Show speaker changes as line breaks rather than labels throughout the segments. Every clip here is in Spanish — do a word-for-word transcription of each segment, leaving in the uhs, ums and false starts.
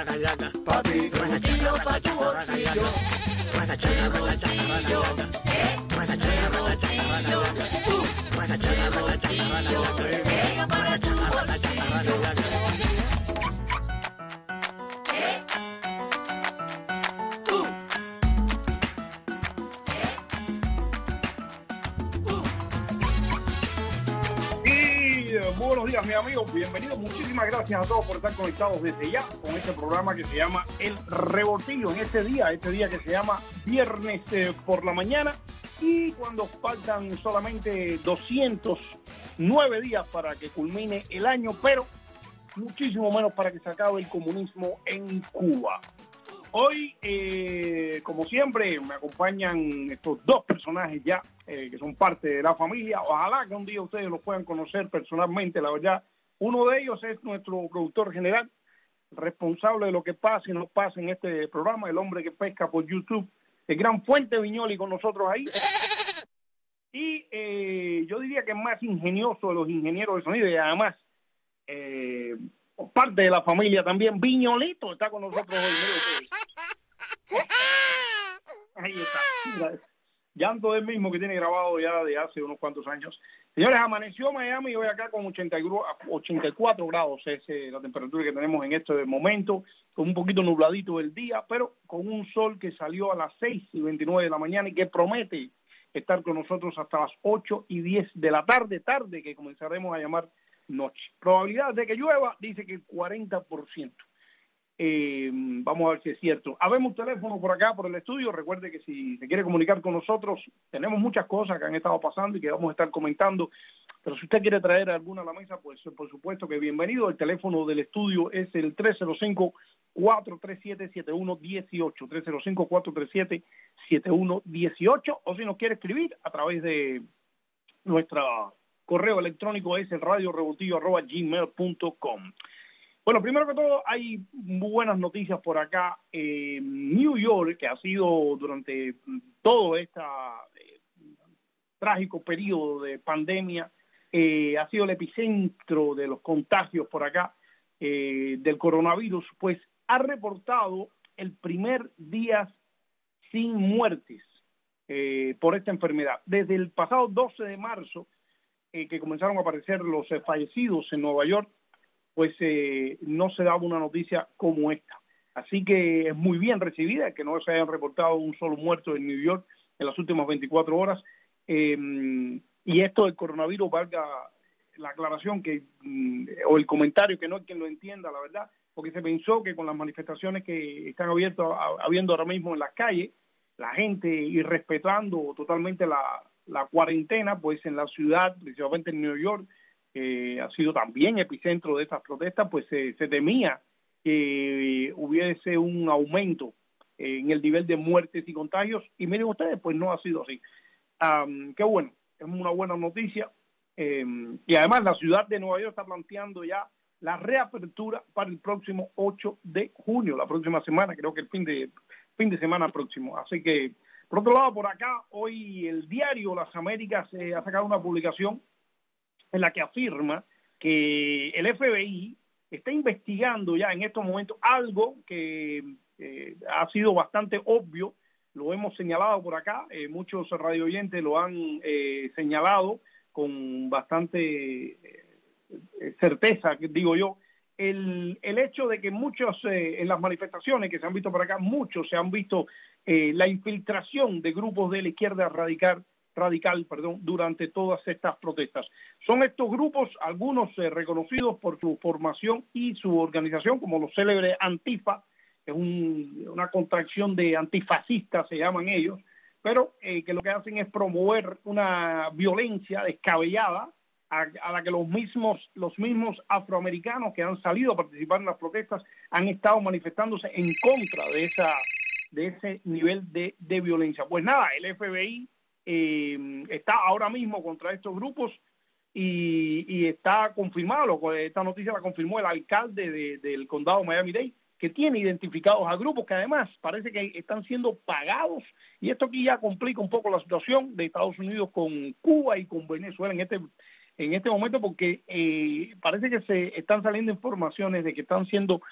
Pa' ti, tu bolsillo, pa' tu bolsillo. Mi bolsillo, eh, mi bolsillo. Tú, mi bolsillo, ella para tu bolsillo. Eh, tú, eh, tú.
Y eh, buenos días, mis amigos, bienvenidos, muchísimas gracias a todos por estar conectados desde ya con este programa que se llama El Revoltillo, en este día, este día que se llama Viernes eh, por la mañana, y cuando faltan solamente doscientos nueve días para que culmine el año, pero muchísimo menos para que se acabe el comunismo en Cuba. Hoy, eh, como siempre, me acompañan estos dos personajes ya, eh, que son parte de la familia. Ojalá que un día ustedes los puedan conocer personalmente, la verdad. Uno de ellos es nuestro productor general, responsable de lo que pasa y no pasa en este programa, el hombre que pesca por YouTube, el gran Fuente Viñoli con nosotros ahí. Y eh, yo diría que es más ingenioso de los ingenieros de sonido y además... Eh, parte de la familia también, Viñolito está con nosotros hoy. Ahí está. Mira, llanto del mismo que tiene grabado ya de hace unos cuantos años. Señores, amaneció Miami hoy acá con ochenta y cuatro grados, es eh, la temperatura que tenemos en este momento, con un poquito nubladito el día, pero con un sol que salió a las seis y veintinueve de la mañana y que promete estar con nosotros hasta las ocho y diez de la tarde, tarde que comenzaremos a llamar noche. Probabilidad de que llueva, dice que el cuarenta por ciento. Eh, vamos a ver si es cierto. Habemos teléfono por acá, por el estudio. Recuerde que si se quiere comunicar con nosotros, tenemos muchas cosas que han estado pasando y que vamos a estar comentando. Pero si usted quiere traer alguna a la mesa, pues por supuesto que bienvenido. El teléfono del estudio es el tres cero cinco, cuatro tres siete, siete uno uno ocho. tres cero cinco, cuatro tres siete, siete uno uno ocho. O si nos quiere escribir a través de nuestra... correo electrónico es el radio revoltillo arroba gmail punto com. Bueno, primero que todo, hay muy buenas noticias por acá. Eh, New York, que ha sido durante todo este eh, trágico periodo de pandemia, eh, ha sido el epicentro de los contagios por acá eh, del coronavirus, pues ha reportado el primer día sin muertes eh, por esta enfermedad. Desde el pasado doce de marzo, Eh, que comenzaron a aparecer los eh, fallecidos en Nueva York, pues eh, no se daba una noticia como esta. Así que es muy bien recibida que no se hayan reportado un solo muerto en New York en las últimas veinticuatro horas. Eh, y esto del coronavirus, valga la aclaración que mm, o el comentario, que no hay quien lo entienda, la verdad, porque se pensó que con las manifestaciones que están abiertas, habiendo ahora mismo en las calles, la gente irrespetando totalmente la la cuarentena, pues en la ciudad, principalmente en New York, eh, ha sido también epicentro de estas protestas, pues eh, se temía que eh, hubiese un aumento eh, en el nivel de muertes y contagios, y miren ustedes, pues no ha sido así. Um, qué bueno, es una buena noticia, eh, y además la ciudad de Nueva York está planteando ya la reapertura para el próximo ocho de junio, la próxima semana, creo que el fin de, fin de semana próximo, así que por otro lado, por acá, hoy el diario Las Américas eh, ha sacado una publicación en la que afirma que el F B I está investigando ya en estos momentos algo que eh, ha sido bastante obvio, lo hemos señalado por acá, eh, muchos radio oyentes lo han eh, señalado con bastante eh, certeza, digo yo, el, el hecho de que muchos, eh, en las manifestaciones que se han visto por acá, muchos se han visto eh, la infiltración de grupos de la izquierda radical, radical perdón, durante todas estas protestas. Son estos grupos, algunos eh, reconocidos por su formación y su organización, como los célebres Antifa, que es un, una contracción de antifascistas, se llaman ellos, pero eh, que lo que hacen es promover una violencia descabellada, A, a la que los mismos los mismos afroamericanos que han salido a participar en las protestas han estado manifestándose en contra de esa de ese nivel de, de violencia. Pues nada, el F B I eh, está ahora mismo contra estos grupos y, y está confirmado, esta noticia la confirmó el alcalde de, del condado Miami-Dade, que tiene identificados a grupos que además parece que están siendo pagados, y esto aquí ya complica un poco la situación de Estados Unidos con Cuba y con Venezuela en este en este momento, porque eh, parece que se están saliendo informaciones de que están siendo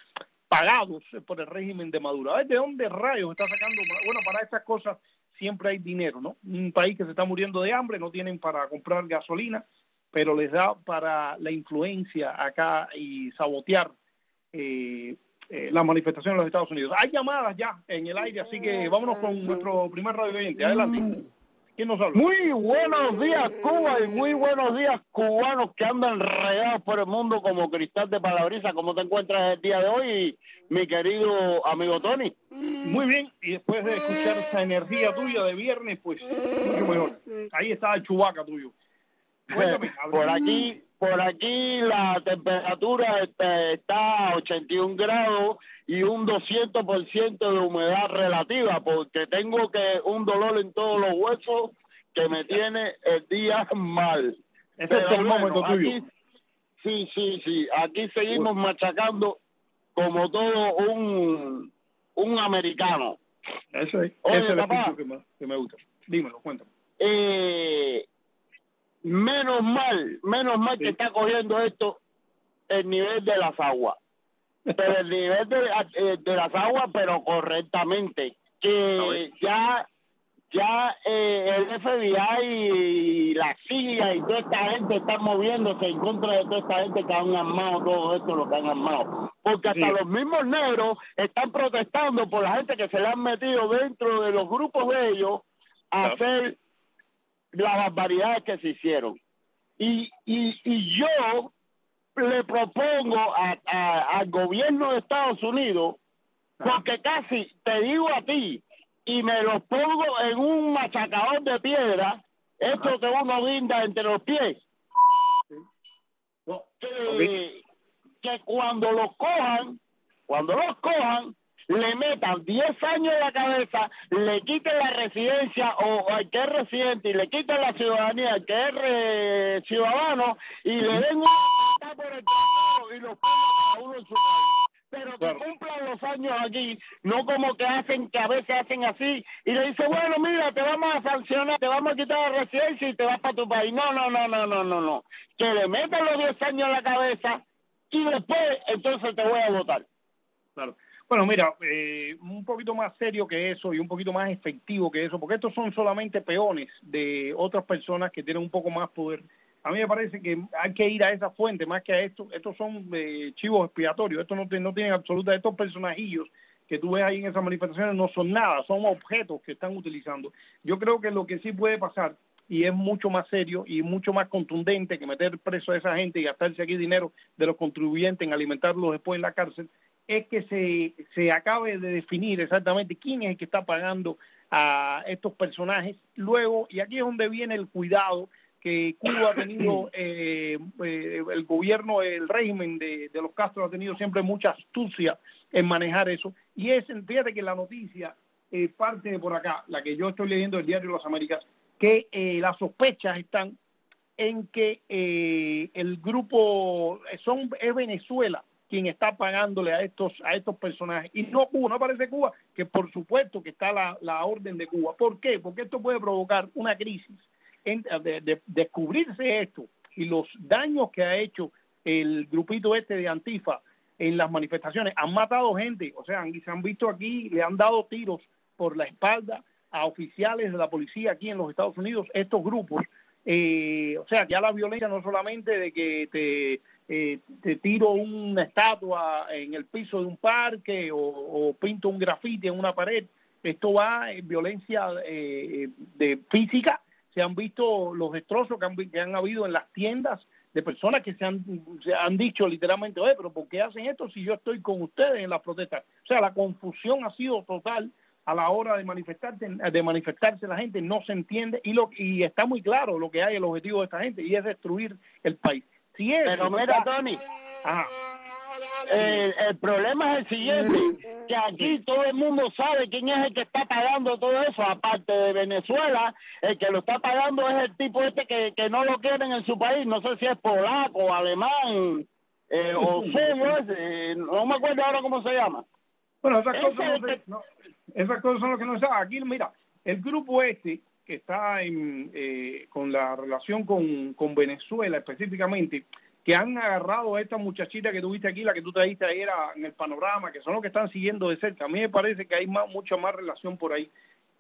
pagados por el régimen de Maduro. A ver, ¿de dónde rayos está sacando? Bueno, para esas cosas siempre hay dinero, ¿no? Un país que se está muriendo de hambre, no tienen para comprar gasolina, pero les da para la influencia acá y sabotear eh, eh, las manifestaciones en los Estados Unidos. Hay llamadas ya en el aire, así que vámonos con nuestro primer radio oyente. Adelante. ¿Quién nos habla?
Muy buenos días, Cuba, y muy buenos días, cubanos que andan regados por el mundo como cristal de palabriza. ¿Cómo te encuentras el día de hoy, mi querido amigo Tony?
Muy bien, y después de escuchar esa energía tuya de viernes, pues mucho mejor. Ahí está el Chubaca tuyo. Cuéntame,
por aquí, por aquí la temperatura está, está a ochenta y un grados y un doscientos por ciento de humedad relativa, porque tengo que un dolor en todos los huesos que me tiene el día mal.
Ese es el termómetro
bueno,
tuyo.
Aquí, sí, sí, sí, aquí seguimos bueno. machacando como todo un, un americano.
Ese es,
Oye,
ese es el
papá,
espíritu que me, que me gusta. Dímelo, cuéntame.
Eh... Menos mal, menos mal sí. que está cogiendo esto el nivel de las aguas. Pero el nivel de, de las aguas, pero correctamente. Que ya ya eh, el F B I y la C I A y toda esta gente están moviéndose en contra de toda esta gente que han armado todo esto, lo que han armado. Porque hasta sí. los mismos negros están protestando por la gente que se le han metido dentro de los grupos de ellos a claro. hacer las barbaridades que se hicieron. Y, y, y yo le propongo a, a, al gobierno de Estados Unidos, porque casi te digo a ti, y me los pongo en un machacador de piedra, esto que uno guinda entre los pies, que, okay. que cuando los cojan, cuando los cojan, le metan diez años en la cabeza, le quiten la residencia o al que es residente y le quiten la ciudadanía al que es re, ciudadano y le den una patada por el trasero y los pongan cada uno en su país. Pero que claro. cumplan los años aquí, no como que hacen, que a veces hacen así y le dicen, bueno, mira, te vamos a sancionar, te vamos a quitar la residencia y te vas para tu país. No, no, no, no, no, no, no. Que le metan los diez años en la cabeza y después entonces te voy a votar.
Claro. Bueno, mira, eh, un poquito más serio que eso y un poquito más efectivo que eso, porque estos son solamente peones de otras personas que tienen un poco más poder. A mí me parece que hay que ir a esa fuente más que a esto. Estos son eh, chivos expiatorios. Estos no, no tienen absoluta. Estos personajillos que tú ves ahí en esas manifestaciones no son nada, son objetos que están utilizando. Yo creo que lo que sí puede pasar, y es mucho más serio y mucho más contundente que meter preso a esa gente y gastarse aquí dinero de los contribuyentes en alimentarlos después en la cárcel, es que se, se acabe de definir exactamente quién es el que está pagando a estos personajes. Luego, y aquí es donde viene el cuidado que Cuba ha tenido, eh, eh, el gobierno, el régimen de, de los Castro ha tenido siempre mucha astucia en manejar eso. Y es, fíjate que la noticia eh, parte de por acá, la que yo estoy leyendo del diario Las Américas, que eh, las sospechas están en que eh, el grupo, son es Venezuela quien está pagándole a estos a estos personajes, y no Cuba, no aparece Cuba, que por supuesto que está la, la orden de Cuba. ¿Por qué? Porque esto puede provocar una crisis, en, de, de descubrirse esto y los daños que ha hecho el grupito este de Antifa en las manifestaciones. Han matado gente, o sea, se han visto aquí, le han dado tiros por la espalda a oficiales de la policía aquí en los Estados Unidos, estos grupos. Eh, o sea, ya la violencia no solamente de que te, eh, te tiro una estatua en el piso de un parque o, o pinto un grafiti en una pared, esto va en violencia eh, de física. Se han visto los destrozos que han, que han habido en las tiendas de personas que se han, se han dicho literalmente, oye, pero ¿por qué hacen esto si yo estoy con ustedes en las protestas? O sea, la confusión ha sido total a la hora de manifestarse, de manifestarse la gente, no se entiende, y lo y está muy claro lo que hay, el objetivo de esta gente, y es destruir el país. Si es,
pero mira, está... Tony,
Ajá.
El, el problema es el siguiente, que aquí todo el mundo sabe quién es el que está pagando todo eso, aparte de Venezuela, el que lo está pagando es el tipo este que, que no lo quieren en su país, no sé si es polaco, alemán, eh, o suyo, eh, no me acuerdo ahora cómo se llama.
Bueno, esas cosas, no se, no, esas cosas son lo que no se sabe. Aquí, mira, el grupo este que está en, eh, con la relación con, con Venezuela específicamente, que han agarrado a esta muchachita que tuviste aquí, la que tú trajiste ayer en el panorama, que son los que están siguiendo de cerca. A mí me parece que hay más, mucha más relación por ahí.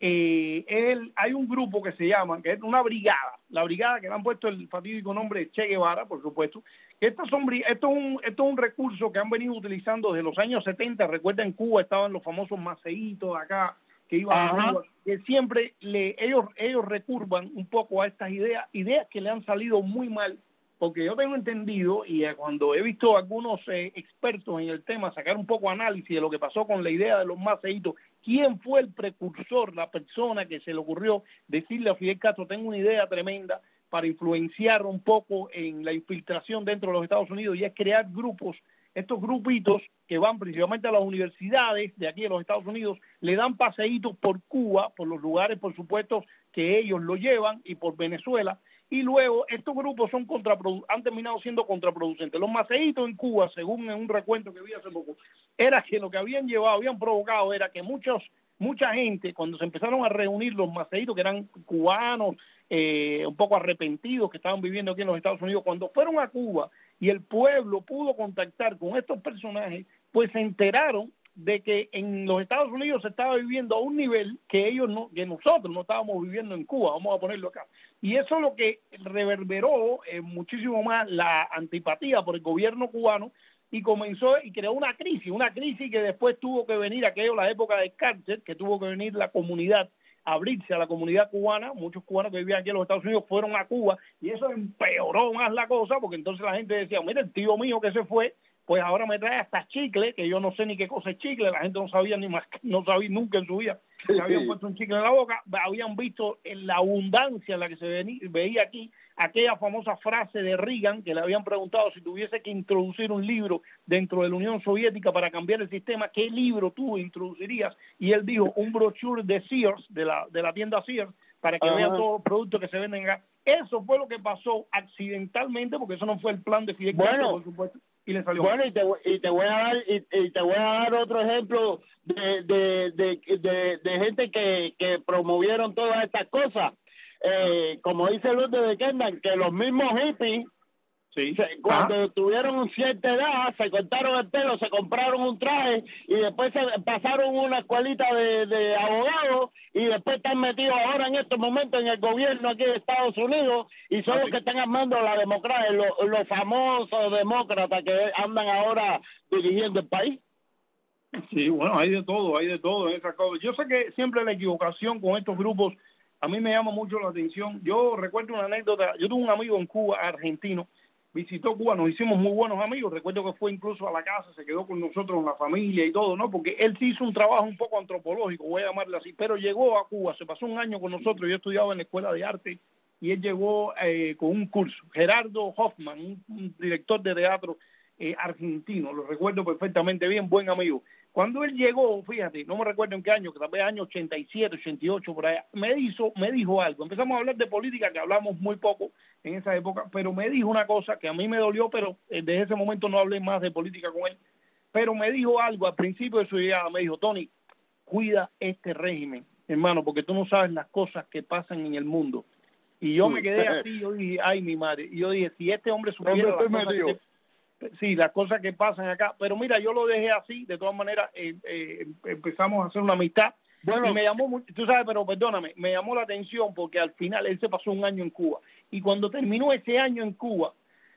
Eh, él, hay un grupo que se llama, que es una brigada, la brigada que le han puesto el fatídico nombre de Che Guevara, por supuesto. Estos son, esto, es un, esto es un recurso que han venido utilizando desde los años setenta. Recuerda, en Cuba estaban los famosos maceitos acá, que iban a Cuba, que siempre le, ellos, ellos recurvan un poco a estas ideas, ideas que le han salido muy mal, porque yo tengo entendido, y eh, cuando he visto a algunos eh, expertos en el tema sacar un poco análisis de lo que pasó con la idea de los maceitos, quién fue el precursor, la persona que se le ocurrió decirle a Fidel Castro, tengo una idea tremenda para influenciar un poco en la infiltración dentro de los Estados Unidos, y es crear grupos, estos grupitos que van principalmente a las universidades de aquí de los Estados Unidos, le dan paseitos por Cuba, por los lugares, por supuesto, que ellos lo llevan, y por Venezuela, y luego estos grupos son contraprodu- han terminado siendo contraproducentes. Los maceitos en Cuba, según un recuento que vi hace poco, era que lo que habían llevado, habían provocado, era que muchos, mucha gente, cuando se empezaron a reunir los maceitos, que eran cubanos, eh, un poco arrepentidos, que estaban viviendo aquí en los Estados Unidos, cuando fueron a Cuba y el pueblo pudo contactar con estos personajes, pues se enteraron de que en los Estados Unidos se estaba viviendo a un nivel que ellos no, que nosotros no estábamos viviendo en Cuba, vamos a ponerlo acá. Y eso es lo que reverberó eh, muchísimo más la antipatía por el gobierno cubano, y comenzó y creó una crisis, una crisis que después tuvo que venir, aquello, la época del cárcel, que tuvo que venir la comunidad, abrirse a la comunidad cubana. Muchos cubanos que vivían aquí en los Estados Unidos fueron a Cuba, y eso empeoró más la cosa, porque entonces la gente decía, mira, el tío mío que se fue, pues ahora me trae hasta chicle, que yo no sé ni qué cosa es chicle, la gente no sabía ni más, no sabía nunca en su vida, se habían puesto un chicle en la boca, habían visto en la abundancia en la que se venía, veía aquí, aquella famosa frase de Reagan, que le habían preguntado si tuviese que introducir un libro dentro de la Unión Soviética para cambiar el sistema, ¿qué libro tú introducirías? Y él dijo, un brochure de Sears, de la, de la tienda Sears, para que vean todos los productos que se venden acá. Eso fue lo que pasó accidentalmente, porque eso no fue el plan de Fidel Castro, bueno, por supuesto, y le salió.
Bueno, y te, y te voy a dar y, y te voy a dar otro ejemplo de de, de, de, de gente que, que promovieron todas estas cosas. Eh, como dice Luz de Kendall, que los mismos hippies, sí. se, cuando Ajá. tuvieron cierta edad, se cortaron el pelo, se compraron un traje y después se pasaron una escuelita de, de abogados, y después están metidos ahora en estos momentos en el gobierno aquí de Estados Unidos, y son Así. los que están armando la democracia, los, los famosos demócratas que andan ahora dirigiendo el país.
Sí, bueno, hay de todo, hay de todo en esas cosas. Yo sé que siempre la equivocación con estos grupos a mí me llama mucho la atención. Yo recuerdo una anécdota, yo tuve un amigo en Cuba, argentino, visitó Cuba, nos hicimos muy buenos amigos, recuerdo que fue incluso a la casa, se quedó con nosotros en la familia y todo, ¿no? Porque él sí hizo un trabajo un poco antropológico, voy a llamarle así, pero llegó a Cuba, se pasó un año con nosotros, yo estudiaba en la Escuela de Arte, y él llegó eh, con un curso. Gerardo Hoffman, un, un director de teatro eh, argentino, lo recuerdo perfectamente bien, buen amigo. Cuando él llegó, fíjate, no me recuerdo en qué año, que tal vez año ochenta y siete, ochenta y ocho, por allá, me, hizo, me dijo algo. Empezamos a hablar de política, que hablamos muy poco en esa época, pero me dijo una cosa que a mí me dolió, pero desde ese momento no hablé más de política con él. Pero me dijo algo al principio de su llegada, me dijo, Tony, cuida este régimen, hermano, porque tú no sabes las cosas que pasan en el mundo. Y yo me quedé así, yo dije, ay, mi madre. Y yo dije, si este hombre supiera las cosas que... Sí, las cosas que pasan acá, pero mira, yo lo dejé así, de todas maneras eh, eh, empezamos a hacer una amistad, bueno, y me llamó mucho, tú sabes, pero perdóname, me llamó la atención porque al final él se pasó un año en Cuba, y cuando terminó ese año en Cuba,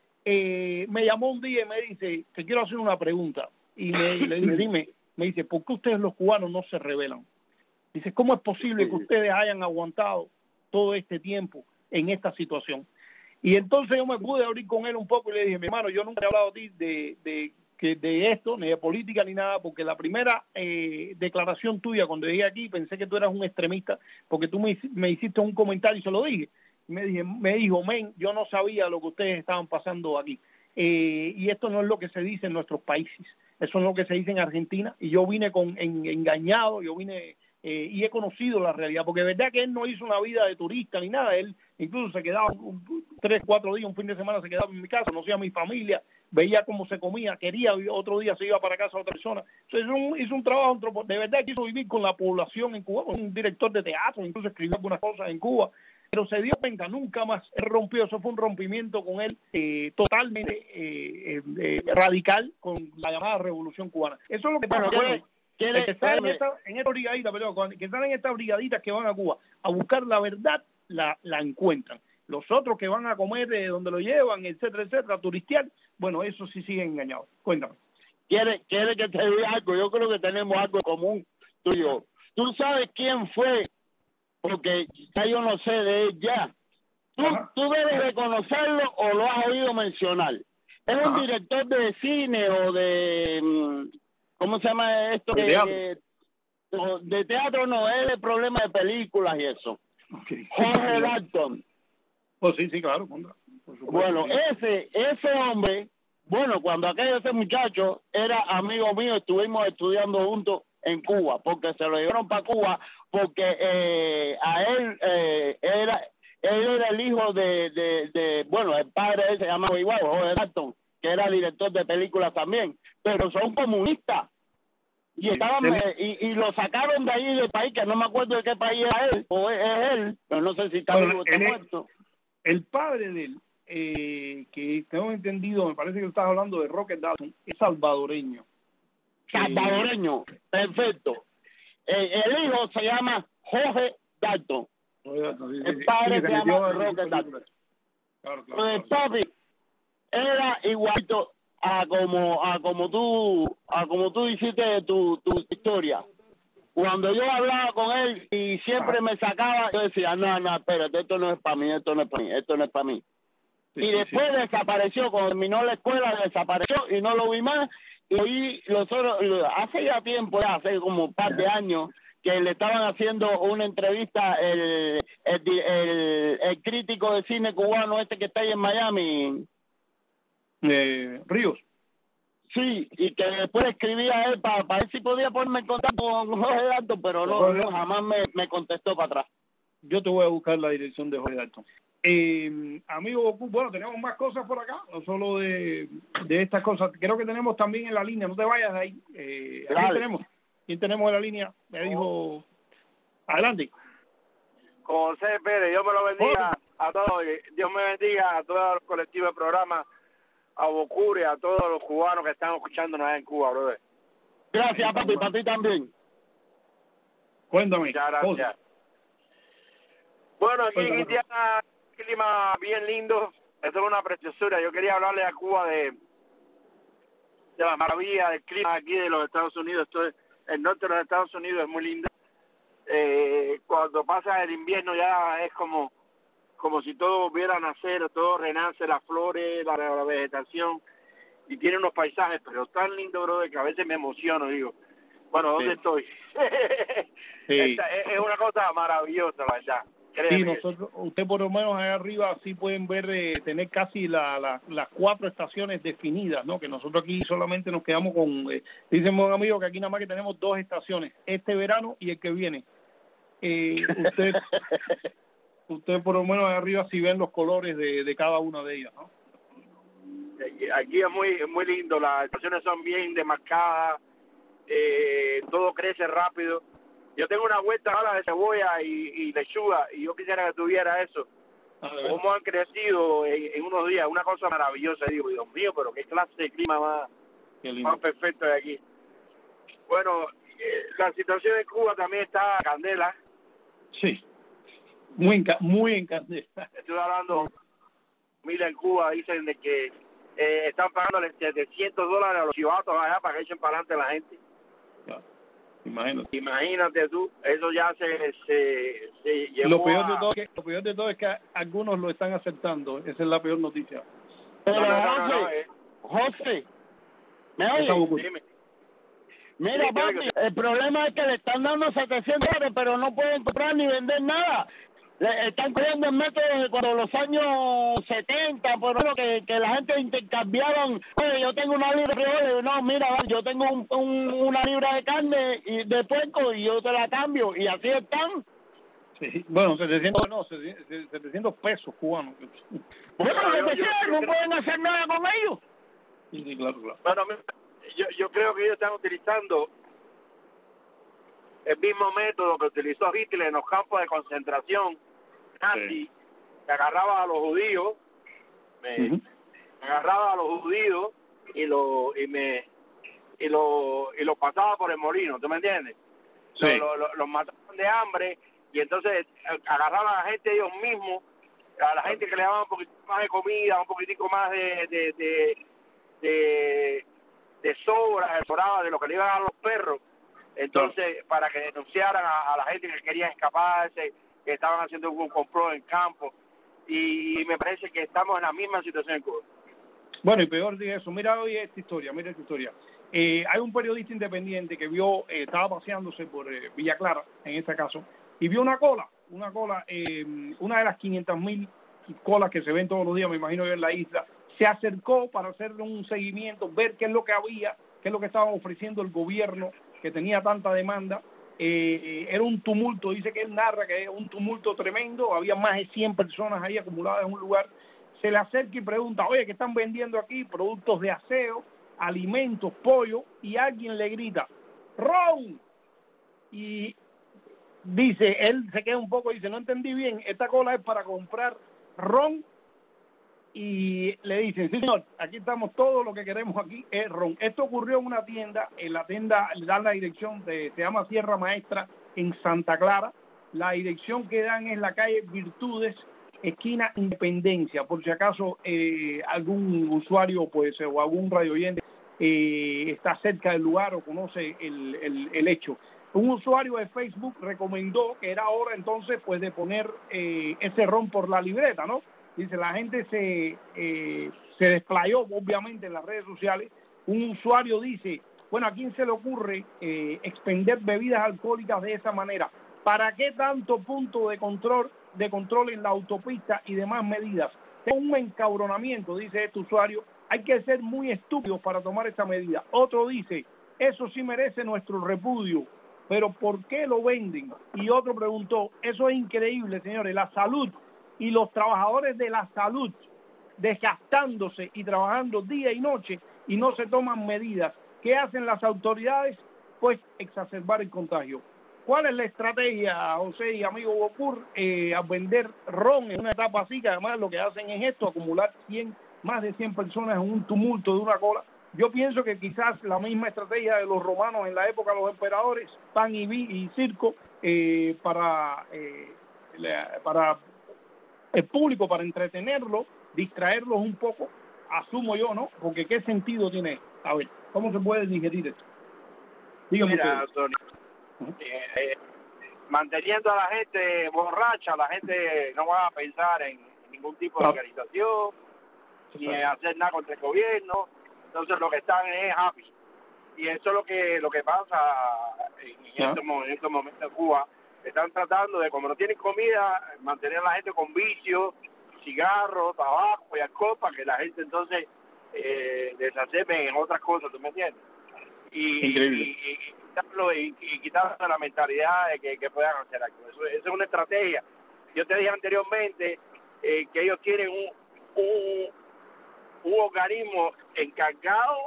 eh, me llamó un día y me dice, te quiero hacer una pregunta, y me, le dije, dime, me dice, ¿por qué ustedes los cubanos no se rebelan? Dice, ¿cómo es posible que ustedes hayan aguantado todo este tiempo en esta situación? Y entonces yo me pude abrir con él un poco y le dije, mi hermano, yo nunca he hablado a ti de, de, de, de esto, ni de política, ni nada, porque la primera eh, declaración tuya cuando llegué aquí, pensé que tú eras un extremista, porque tú me, me hiciste un comentario y se lo dije. Me, dije, me dijo, men, yo no sabía lo que ustedes estaban pasando aquí. Eh, y esto no es lo que se dice en nuestros países, eso es lo que se dice en Argentina, y yo vine con en, engañado, yo vine... Eh, y he conocido la realidad, porque es verdad que él no hizo una vida de turista ni nada, él incluso se quedaba un, un, tres, cuatro días, un fin de semana se quedaba en mi casa, conocía a mi familia, veía cómo se comía, quería, otro día se iba para casa a otra persona. Entonces hizo un, hizo un trabajo, de verdad quiso vivir con la población en Cuba, un director de teatro, incluso escribió algunas cosas en Cuba, pero se dio cuenta, nunca más él rompió, eso fue un rompimiento con él eh, totalmente eh, eh, radical con la llamada Revolución Cubana. Eso es lo que pasa.
Bueno,
que están en esta, en esta brigadita, perdón, que están en estas brigaditas que van a Cuba a buscar la verdad, la, la encuentran. Los otros que van a comer de donde lo llevan, etcétera, etcétera, turistear, bueno, eso sí siguen engañados. Cuéntame.
¿Quiere, quiere que te diga algo? Yo creo que tenemos algo en común, tú y yo. ¿Tú sabes quién fue? Porque ya yo no sé de él ya. Tú, tú debes reconocerlo o lo has oído mencionar. Es un Ajá. director de cine o de... ¿Cómo se llama esto?
De teatro. De,
de teatro no, es de problemas de películas y eso.
Okay.
Jorge Dalton.
Pues sí, sí, claro.
Bueno, ese, ese hombre, bueno, cuando aquel ese muchacho era amigo mío, estuvimos estudiando juntos en Cuba, porque se lo llevaron para Cuba, porque eh, a él eh, era él era el hijo de, de, de bueno, el padre de él se llama igual, Jorge Dalton, que era director de películas también, pero son comunistas. Y estaban eh, y, y lo sacaron de ahí del país, que no me acuerdo de qué país era él, o es, es él, pero no sé si está
bueno,
vivo o está muerto.
El padre de él, eh, que tengo entendido, me parece que estás hablando de Rocket Dalton, es salvadoreño.
Salvadoreño, eh, perfecto. Eh, el hijo se llama Jorge Dalton. El padre se llama Rocket Dalton.
Claro, claro,
el papi era igualito a como a como tú a como tú hiciste tu tu historia. Cuando yo hablaba con él y siempre me sacaba, yo decía, no, no, espérate, esto no es para mí, esto no es para mí, esto no es para mí. Sí, y sí, después sí. desapareció, cuando terminó la escuela desapareció y no lo vi más. Y hoy los otros, hace ya tiempo, ya hace como un par de años, que le estaban haciendo una entrevista el, el, el, el crítico de cine cubano este que está ahí en Miami.
Eh, Ríos.
Sí, y que después escribía a él para, para ver si podía ponerme en contacto con Jorge Dalton, pero no, no jamás me, me contestó para atrás.
Yo te voy a buscar la dirección de Jorge Dalton. Eh, amigo, bueno, tenemos más cosas por acá, no solo de, de estas cosas. Creo que tenemos también en la línea, no te vayas de ahí. Eh, ¿Quién tenemos? ¿Quién tenemos en la línea? Me dijo, adelante.
José Pérez, Dios me lo bendiga José. A todos, Dios me bendiga a todos los colectivos de programa, a Bocure, a todos los cubanos que están escuchándonos allá en Cuba, brother.
Gracias, papi, para ti también.
Cuéntame.
Muchas gracias. Bueno, aquí en Indiana, clima bien lindo, esto es una preciosura. Yo quería hablarle a Cuba de, de la maravilla del clima aquí de los Estados Unidos. Esto es, el norte de los Estados Unidos es muy lindo. Eh, cuando pasa el invierno ya es como como si todo volviera a nacer, todo renace, las flores, la, la vegetación, y tiene unos paisajes, pero tan lindo, brother, que a veces me emociono, digo, bueno, ¿dónde sí. estoy? Sí. Esta, es, es una cosa maravillosa, la verdad. Créeme.
Sí, nosotros, usted por lo menos allá arriba sí pueden ver, eh, tener casi la, la, las cuatro estaciones definidas, ¿no? Que nosotros aquí solamente nos quedamos con, eh, dicen un amigo que aquí nada más que tenemos dos estaciones, este verano y el que viene. Eh, usted... Usted por lo menos ahí arriba sí ven los colores de, de cada una de ellas, ¿no?
Aquí es muy muy lindo, las estaciones son bien demarcadas, eh, todo crece rápido. Yo tengo una huerta ahora de cebolla y, y lechuga, y yo quisiera que tuviera eso. Cómo han crecido en, en unos días, una cosa maravillosa. Digo, Dios mío, pero qué clase de clima más, más perfecto de aquí. Bueno, eh, la situación en Cuba también está candela.
Sí. Muy muy encantadora.
Estoy hablando, mira, en Cuba dicen de que eh, están pagándole setecientos dólares a los chivatos allá para que echen para adelante a la gente.
Claro. Imagínate.
Imagínate tú, eso ya se, se, se llevó
lo peor de
a...
todo, lo peor de todo es que algunos lo están aceptando. Esa es la peor noticia.
Pero no, no, no, no, eh. José, ¿me oyes?
Dime.
Mira, sí, papi, que... el problema es que le están dando setecientos dólares, pero no pueden comprar ni vender nada. Le están cogiendo el método de cuando los años setenta, por ejemplo, que, que la gente intercambiaban, oye, yo tengo una libra de frijoles, no, mira, yo tengo un, un, una libra de carne y de puerco y yo te la cambio, y así están.
Sí, bueno, setecientos, no, setecientos pesos cubanos.
Bueno, lo que sea, no pueden hacer nada con ellos.
Sí, sí, claro, claro.
Bueno, yo, yo creo que ellos están utilizando el mismo método que utilizó Hitler en los campos de concentración, nazi, que agarraba a los judíos, me,
Uh-huh.
me agarraba a los judíos y lo y me y lo y los pasaba por el molino, ¿tú me entiendes?
Sí.
Los lo, lo mataban de hambre y entonces agarraban a la gente ellos mismos, a la gente que le daban un poquito más de comida, un poquitico más de de de de, de sobra, de sobraba de lo que le iban a dar los perros, entonces no. para que denunciaran a, a la gente que quería escaparse, que estaban haciendo un complot en campo, y, y me parece que estamos en la misma situación en Cuba.
Bueno, y peor de eso, mira hoy esta historia, mira esta historia. Eh, hay un periodista independiente que vio, eh, estaba paseándose por eh, Villa Clara, en este caso, y vio una cola, una cola, eh, una de las quinientas mil colas que se ven todos los días, me imagino yo, en la isla. Se acercó para hacerle un seguimiento, ver qué es lo que había, qué es lo que estaba ofreciendo el gobierno, que tenía tanta demanda. Eh, era un tumulto, dice que él narra que era un tumulto tremendo, había más de cien personas ahí acumuladas en un lugar. Se le acerca y pregunta, oye, ¿qué están vendiendo aquí? Productos de aseo, alimentos, pollo, y alguien le grita, ¡ron! Y dice, él se queda un poco y dice, no entendí bien, esta cola es para comprar ron, y le dicen, sí señor, aquí estamos, todo lo que queremos aquí es ron. Esto ocurrió en una tienda, en la tienda le dan la dirección, de, se llama Sierra Maestra, en Santa Clara, la dirección que dan es la calle Virtudes, esquina Independencia, por si acaso eh, algún usuario pues o algún radio oyente eh, está cerca del lugar o conoce el, el, el hecho. Un usuario de Facebook recomendó que era hora entonces pues de poner eh, ese ron por la libreta, ¿no? Dice, la gente se eh, se desplayó obviamente en las redes sociales. Un usuario dice, bueno, ¿a quién se le ocurre eh, expender bebidas alcohólicas de esa manera? ¿Para qué tanto punto de control de control en la autopista y demás medidas? Tengo un encabronamiento, dice este usuario, hay que ser muy estúpidos para tomar esa medida. Otro dice, eso sí merece nuestro repudio, pero ¿por qué lo venden? Y otro preguntó, eso es increíble, señores, la salud y los trabajadores de la salud desgastándose y trabajando día y noche y no se toman medidas. ¿Qué hacen las autoridades? Pues exacerbar el contagio. ¿Cuál es la estrategia, José y amigo Bocur, eh, a vender ron en una etapa así, que además lo que hacen es esto, acumular cien, más de cien personas en un tumulto de una cola? Yo pienso que quizás la misma estrategia de los romanos en la época de los emperadores, pan y, vi, y circo, eh, para, eh, para el público, para entretenerlo, distraerlos un poco, asumo yo, ¿no? Porque ¿qué sentido tiene? A ver, ¿cómo se puede digerir esto? Dígame.
Mira, Antonio, uh-huh. eh, eh, manteniendo a la gente borracha, la gente no va a pensar en ningún tipo de organización, ni en hacer nada contra el gobierno, entonces lo que están es happy. Y eso es lo que lo que pasa en, en, estos, en estos momentos en Cuba. Están tratando de, como no tienen comida, mantener a la gente con vicios, cigarros, tabaco y alcohol, para que la gente entonces eh, desacepe en otras cosas, ¿tú me entiendes? Y,
Increíble.
y, y, y, quitarlo, y, y quitarse la mentalidad de que, que puedan hacer algo. Eso, eso es una estrategia. Yo te dije anteriormente eh, que ellos tienen un, un, un organismo encargado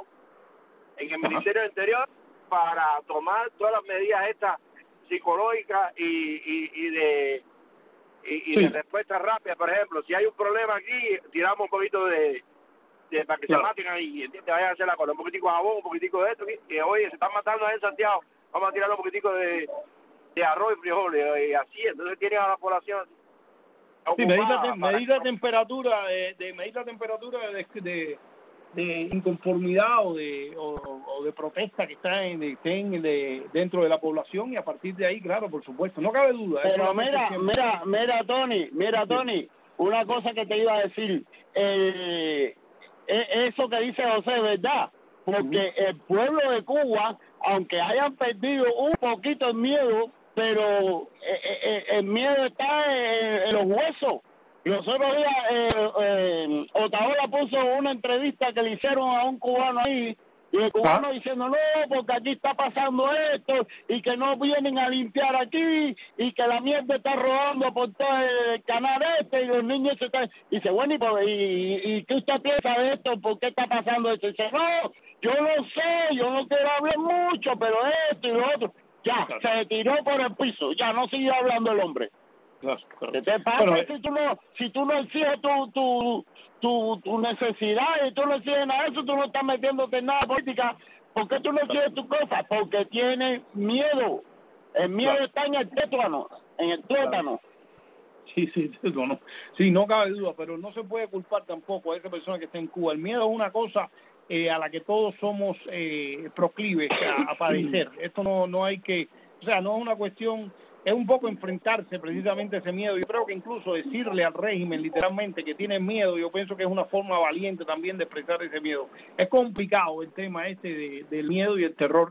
en el Ministerio del Interior para tomar todas las medidas estas psicológicas y, y, y de y, y sí. de respuesta rápida. Por ejemplo, si hay un problema aquí, tiramos un poquito de, de para que claro. se maten ahí, ¿entiendes? Vayan a hacer la cosa, un poquitico de jabón, un poquitico de esto, que oye, se están matando ahí en Santiago, vamos a tirar un poquitico de, de arroz y frijoles, y así, entonces tienen a la población.
Sí, medir la, medir la temperatura, de, de medir la temperatura de, de, de inconformidad o de o, o de protesta que está en, estén de, dentro de la población, y a partir de ahí, claro, por supuesto, no cabe duda.
Pero mira, mira, mira, Tony, mira, Tony, sí. una cosa que te iba a decir, eh, eso que dice José, ¿verdad? Porque uh-huh. el pueblo de Cuba, aunque hayan perdido un poquito el miedo, pero eh, eh, el miedo está en, en los huesos. Los otros días, eh, eh, Otaola puso una entrevista que le hicieron a un cubano ahí, y el cubano ¿Ah? diciendo, no, porque aquí está pasando esto, y que no vienen a limpiar aquí, y que la mierda está rodando por todo el canal este, y los niños se están... Y dice, bueno, ¿y, y, y qué usted piensa de esto? ¿Por qué está pasando esto? Y dice, no, yo no sé, yo no quiero hablar mucho, pero esto y lo otro. Ya, se tiró por el piso, ya no sigue hablando el hombre.
Claro, claro.
¿Qué te pasa
Bueno,
si tú no, si tú no exiges tu, tu, tu, tu necesidad y tú no exiges nada de eso, tú no estás metiéndote en nada política? ¿Por qué tú no exiges tu cosa? Porque tienes miedo. El miedo
claro.
está en el tétuano, en el tuétano.
Sí, sí, no, no, sí, no cabe duda, pero no se puede culpar tampoco a esa persona que está en Cuba. El miedo es una cosa eh, a la que todos somos eh, proclives a, a padecer. Esto no, no hay que, o sea, no es una cuestión, es un poco enfrentarse precisamente a ese miedo. Yo creo que incluso decirle al régimen literalmente que tiene miedo, yo pienso que es una forma valiente también de expresar ese miedo. Es complicado el tema este de, del miedo y el terror.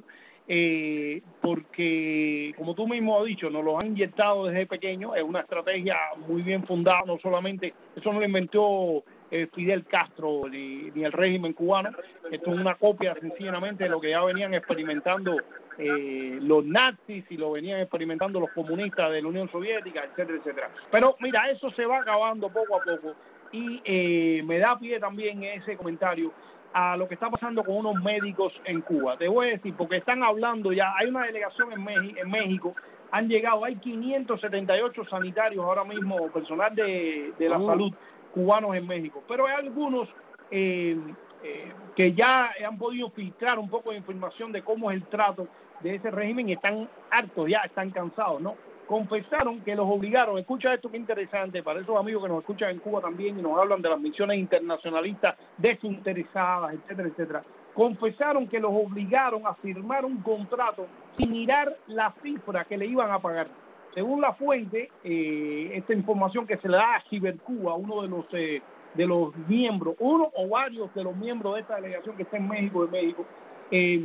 Eh, porque, como tú mismo has dicho, nos lo han inyectado desde pequeño, es una estrategia muy bien fundada, no solamente, eso no lo inventó eh, Fidel Castro ni, ni el régimen cubano, esto es una copia sencillamente de lo que ya venían experimentando eh, los nazis y lo venían experimentando los comunistas de la Unión Soviética, etcétera, etcétera. Pero mira, eso se va acabando poco a poco y eh, me da pie también ese comentario a lo que está pasando con unos médicos en Cuba. Te voy a decir, porque están hablando ya, hay una delegación en, México, en México, han llegado, hay quinientos setenta y ocho sanitarios ahora mismo, personal de, de la uh. salud cubanos en México, pero hay algunos eh, eh, que ya han podido filtrar un poco de información de cómo es el trato de ese régimen y están hartos, ya están cansados, ¿no? Confesaron que los obligaron, escucha esto que interesante, para esos amigos que nos escuchan en Cuba también y nos hablan de las misiones internacionalistas desinteresadas, etcétera, etcétera, confesaron que los obligaron a firmar un contrato sin mirar la cifra que le iban a pagar. Según la fuente, eh, esta información que se le da a Cibercuba, uno de los eh, de los miembros, uno o varios de los miembros de esta delegación que está en México, de México, eh,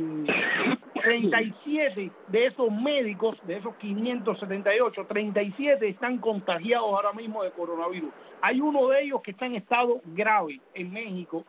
treinta y siete de esos médicos, de esos quinientos setenta y ocho, treinta y siete están contagiados ahora mismo de coronavirus. Hay uno de ellos que está en estado grave en México,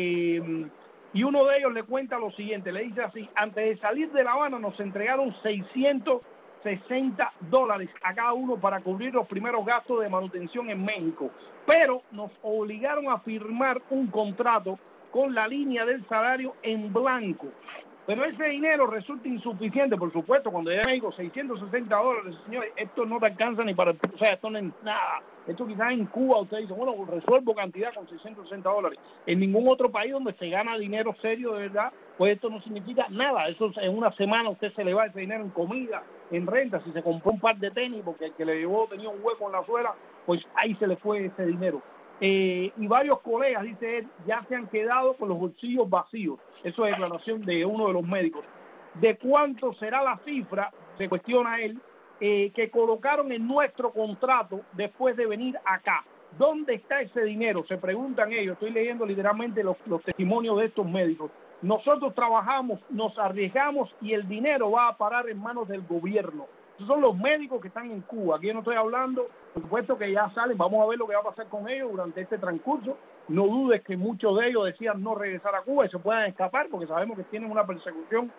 eh, y uno de ellos le cuenta lo siguiente, le dice así: antes de salir de La Habana nos entregaron seiscientos sesenta dólares a cada uno para cubrir los primeros gastos de manutención en México, pero nos obligaron a firmar un contrato con la línea del salario en blanco. Pero ese dinero resulta insuficiente, por supuesto, cuando llega a México, seiscientos sesenta dólares, señores, esto no te alcanza ni para, o sea, esto no es nada. Esto quizás en Cuba usted dice, bueno, resuelvo cantidad con seiscientos sesenta dólares. En ningún otro país donde se gana dinero serio de verdad, pues esto no significa nada. Eso en una semana usted se le va ese dinero en comida, en renta. Si se compró un par de tenis porque el que le llevó tenía un hueco en la suela, pues ahí se le fue ese dinero. Eh, y varios colegas, dice él, ya se han quedado con los bolsillos vacíos. Eso es declaración de uno de los médicos. ¿De cuánto será la cifra? Se cuestiona él, eh, que colocaron en nuestro contrato después de venir acá. ¿Dónde está ese dinero? Se preguntan ellos. Estoy leyendo literalmente los, los testimonios de estos médicos. Nosotros trabajamos, nos arriesgamos y el dinero va a parar en manos del gobierno. Esos son los médicos que están en Cuba. Aquí no estoy hablando, por supuesto que ya salen, vamos a ver lo que va a pasar con ellos durante este transcurso. No dudes que muchos de ellos decían no regresar a Cuba y se puedan escapar porque sabemos que tienen una persecución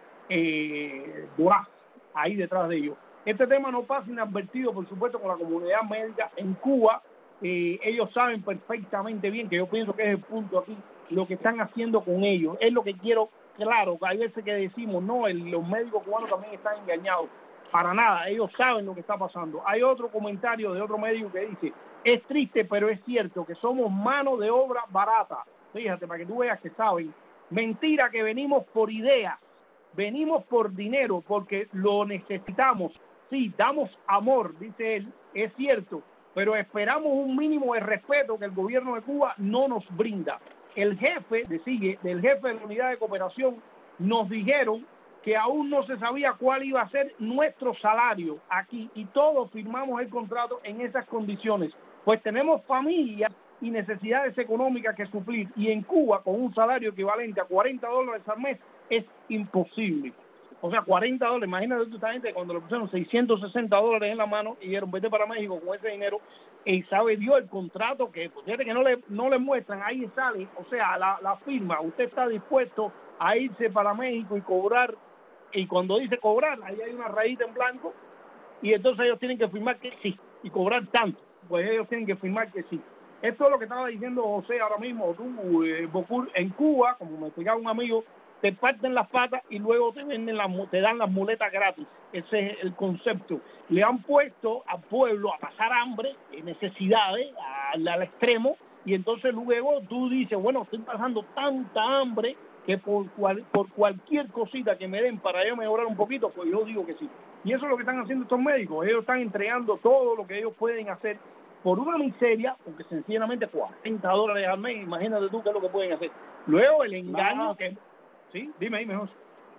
eh, voraz ahí detrás de ellos. Este tema no pasa inadvertido, por supuesto, con la comunidad médica en Cuba. Eh, ellos saben perfectamente bien, que yo pienso que es el punto aquí, lo que están haciendo con ellos. Es lo que quiero, claro, hay veces que decimos, no, el, los médicos cubanos también están engañados. Para nada, ellos saben lo que está pasando. Hay otro comentario de otro médico que dice, es triste, pero es cierto que somos mano de obra barata. Fíjate, para que tú veas que saben. Mentira que venimos por ideas, venimos por dinero, porque lo necesitamos. Sí, damos amor, dice él, es cierto, pero esperamos un mínimo de respeto que el gobierno de Cuba no nos brinda. El jefe, de sigue, del jefe de la unidad de cooperación, nos dijeron que aún no se sabía cuál iba a ser nuestro salario aquí y todos firmamos el contrato en esas condiciones, pues tenemos familias y necesidades económicas que suplir y en Cuba con un salario equivalente a cuarenta dólares al mes es imposible. O sea, cuarenta dólares, imagínate esta gente cuando le pusieron seiscientos sesenta dólares en la mano y dijeron vete para México con ese dinero y sabe Dios el contrato que, pues fíjate que no le, no le muestran, ahí sale, o sea, la, la firma, usted está dispuesto a irse para México y cobrar. Y cuando dice cobrar, ahí hay una rayita en blanco y entonces ellos tienen que firmar que sí y cobrar tanto, pues ellos tienen que firmar que sí. Esto es lo que estaba diciendo José ahora mismo, tú, eh, Bocur, en Cuba, como me explicaba un amigo, te parten las patas y luego te venden las, te dan las muletas gratis. Ese es el concepto. Le han puesto al pueblo a pasar hambre, necesidades, al, al extremo, y entonces luego tú dices, bueno, estoy pasando tanta hambre que por, cual, por cualquier cosita que me den para yo mejorar un poquito, pues yo digo que sí. Y eso es lo que están haciendo estos médicos. Ellos están entregando todo lo que ellos pueden hacer por una miseria, porque sencillamente cuarenta dólares al mes, imagínate tú qué es lo que pueden hacer. Luego el engaño no. que... Sí, dime ahí mejor.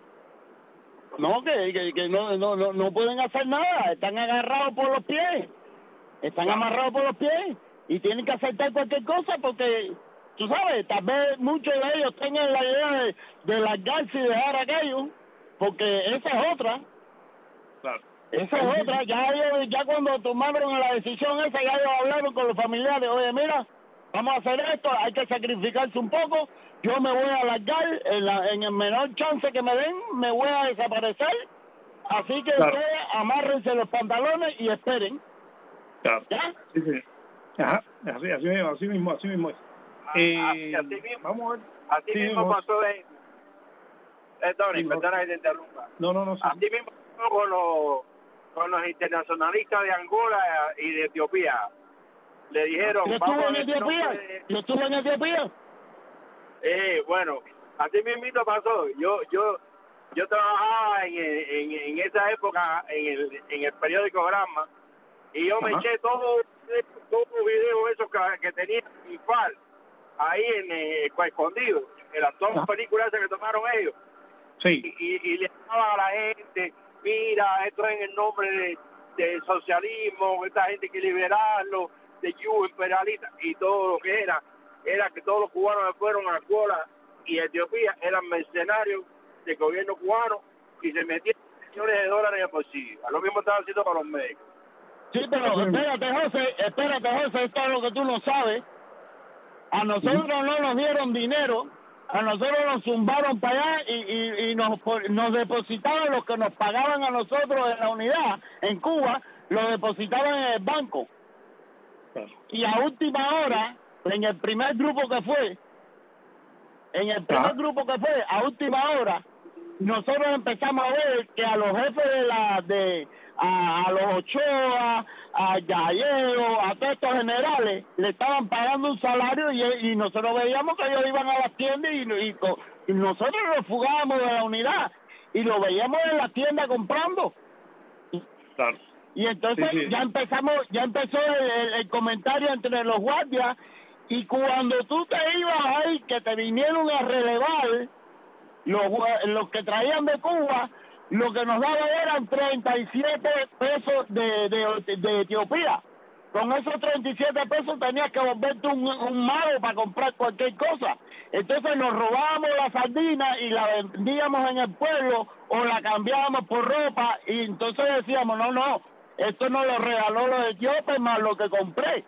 No, que, que, que no, no, no, no pueden hacer nada, están agarrados por los pies, están claro. amarrados por los pies y tienen que aceptar cualquier cosa porque, tú sabes, tal vez muchos de ellos tengan la idea de, de largarse y dejar aquello, porque esa es otra.
Claro.
Esa es otra, ya ellos, ya cuando tomaron la decisión esa, ya ellos hablaron con los familiares, oye, mira, vamos a hacer esto, hay que sacrificarse un poco, yo me voy a largar, en, la, en el menor chance que me den, me voy a desaparecer, así que
claro.
ustedes amárrense los pantalones y esperen.
Claro.
¿Ya?
Sí, sí. Ajá, así, así mismo, así mismo, así mismo es. Eh,
así mismo,
vamos a ver.
Así
sí,
mismo
vamos.
pasó en... Eh, Tony,
sí,
perdona que te interrumpa.
No, no, no. Sí.
Así mismo pasó con los, con los internacionalistas de Angola y de Etiopía. Le dijeron...
¿Yo estuve en Etiopía? De... ¿Yo estuve en Etiopía?
Eh, bueno, así mismito pasó. Yo yo yo trabajaba en, en, en esa época en el, en el periódico Granma y yo Ajá. me eché todo todos los videos esos que, que tenía I F A L ahí en eh, escondido, en las dos películas que tomaron ellos.
Sí.
Y, y, y le daba a la gente, mira, esto es en el nombre de, de socialismo, esta gente hay que liberarlo, de yugo imperialista, y todo lo que era, era que todos los cubanos que fueron a Angola y Etiopía eran mercenarios del gobierno cubano y se metían millones de dólares en el bolsillo. Lo mismo estaban haciendo para los médicos.
Sí, pero espérate, José, espérate, José, esto es lo que tú no sabes. A nosotros no nos dieron dinero, a nosotros nos zumbaron para allá y, y, y nos, nos depositaban lo que nos pagaban a nosotros en la unidad, en Cuba, lo depositaban en el banco. Y a última hora, en el primer grupo que fue, en el primer grupo que fue, a última hora, nosotros empezamos a ver que a los jefes de la, de, a, a los Ochoa, a Gallego, a todos estos generales, le estaban pagando un salario y, y nosotros veíamos que ellos iban a las tiendas y, y, y nosotros nos fugábamos de la unidad y lo veíamos en la tienda comprando.
Claro.
Y entonces sí, sí. ya empezamos, ya empezó el, el, el comentario entre los guardias y cuando tú te ibas ahí, que te vinieron a relevar los, los que traían de Cuba, lo que nos daban eran treinta y siete pesos de, de, de Etiopía. Con esos treinta y siete pesos tenías que volverte un, un mago para comprar cualquier cosa. Entonces nos robábamos la sardina y la vendíamos en el pueblo o la cambiábamos por ropa y entonces decíamos, no, no, esto nos lo regaló los etíopes más lo que compré.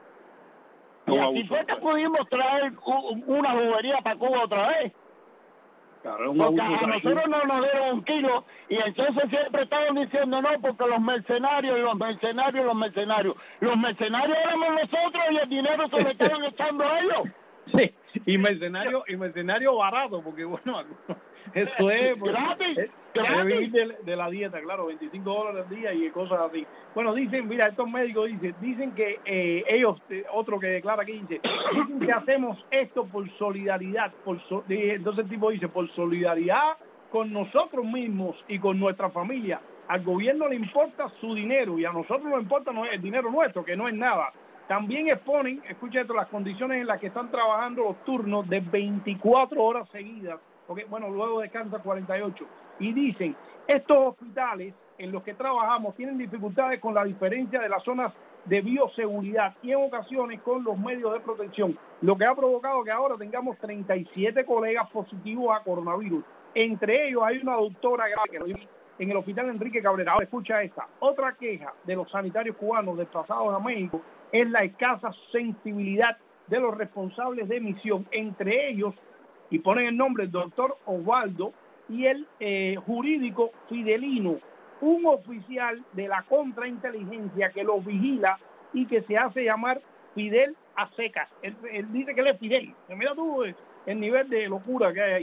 Y no, así fue que pudimos traer una juguería para Cuba otra vez.
Claro,
porque a nosotros no nos dieron un kilo y entonces siempre estaban diciendo no, porque los mercenarios, los mercenarios, los mercenarios. Los mercenarios éramos nosotros y el dinero se lo estaban echando a ellos.
Sí, y mercenario, y mercenario barato, porque bueno, eso es... Pues,
gratis,
es,
gratis.
vivir de, de la dieta, claro, veinticinco dólares al día y cosas así. Bueno, dicen, mira, estos médicos dicen, dicen que eh, ellos, eh, otro que declara aquí dice, dicen que hacemos esto por solidaridad, por so, de, entonces el tipo dice, por solidaridad con nosotros mismos y con nuestra familia. Al gobierno le importa su dinero y a nosotros nos importa el dinero nuestro, que no es nada. También exponen, escucha esto, las condiciones en las que están trabajando los turnos de veinticuatro horas seguidas, porque bueno, luego descansa cuarenta y ocho. Y dicen, estos hospitales en los que trabajamos tienen dificultades con la diferencia de las zonas de bioseguridad y en ocasiones con los medios de protección, lo que ha provocado que ahora tengamos treinta y siete colegas positivos a coronavirus. Entre ellos hay una doctora grave en el hospital Enrique Cabrera. Ahora escucha esta. Otra queja de los sanitarios cubanos desplazados a México es la escasa sensibilidad de los responsables de misión, entre ellos, y ponen el nombre, el doctor Osvaldo y el eh, jurídico Fidelino, un oficial de la contrainteligencia que los vigila y que se hace llamar Fidel a secas. Él, él dice que él es Fidel. Mira tú el nivel de locura que hay ahí.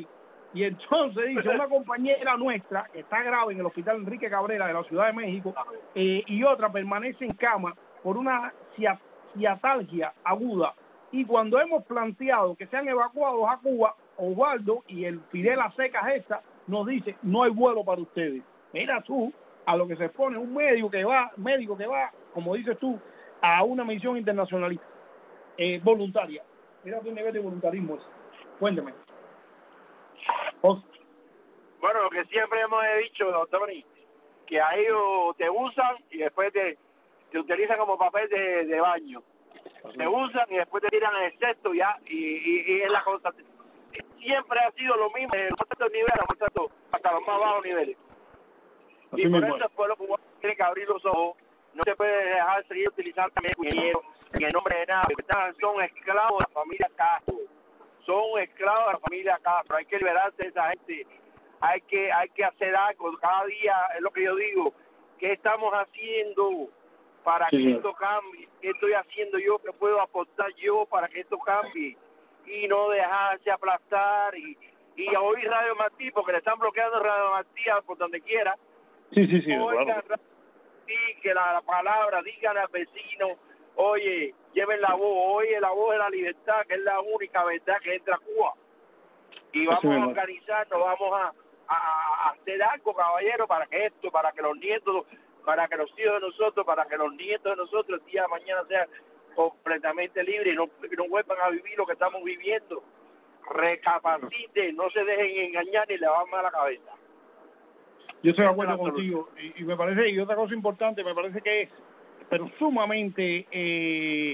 Y entonces dice, una compañera nuestra que está grave en el hospital Enrique Cabrera de la Ciudad de México eh, y otra permanece en cama por una ciatalgia aguda. Y cuando hemos planteado que sean evacuados a Cuba, Osvaldo y el Fidel Acecas esta nos dice, no hay vuelo para ustedes. Mira tú a lo que se expone un médico que va, médico que va, como dices tú, a una misión internacionalista, eh, voluntaria. Mira tu nivel de voluntarismo ese. Cuéntame. Os...
Bueno, lo que siempre hemos dicho, doctor Tony, que a ellos te usan y después te, te utilizan como papel de, de baño. Te usan y después te tiran el sexto ya, y, y, y es la cosa. Siempre ha sido lo mismo, en los niveles, hasta los más bajos niveles.
Así
y por
mismo.
eso el pueblo cubano tiene que abrir los ojos, no se puede dejar seguir utilizando también cuchillo en el nombre de nada, porque están, son esclavos de la familia Castro, son esclavos de la familia Castro, hay que liberarse de esa gente, hay que hay que hacer algo, cada día es lo que yo digo, ¿qué estamos haciendo para
sí,
que esto cambie? ¿Qué estoy haciendo yo? ¿Qué puedo aportar yo para que esto cambie? Y no dejarse aplastar y, y a oír Radio Martí, porque le están bloqueando Radio Martí por donde quiera.
Sí, sí, sí.
Oigan,
Claro.
sí, que la, la palabra, digan al vecino, oye, lleven la voz, oye, la voz de la libertad, que es la única verdad que entra a Cuba. Y vamos
Así
a
mismo.
organizarnos, vamos a, a, a hacer algo, caballero, para que esto, para que los nietos, para que los hijos de nosotros, para que los nietos de nosotros el día de mañana sean completamente libres y no, no vuelvan a vivir lo que estamos viviendo. Recapaciten, no se dejen engañar ni le van mal la cabeza.
Yo estoy de acuerdo contigo y, y me parece, y otra cosa importante, me parece que es, pero sumamente eh,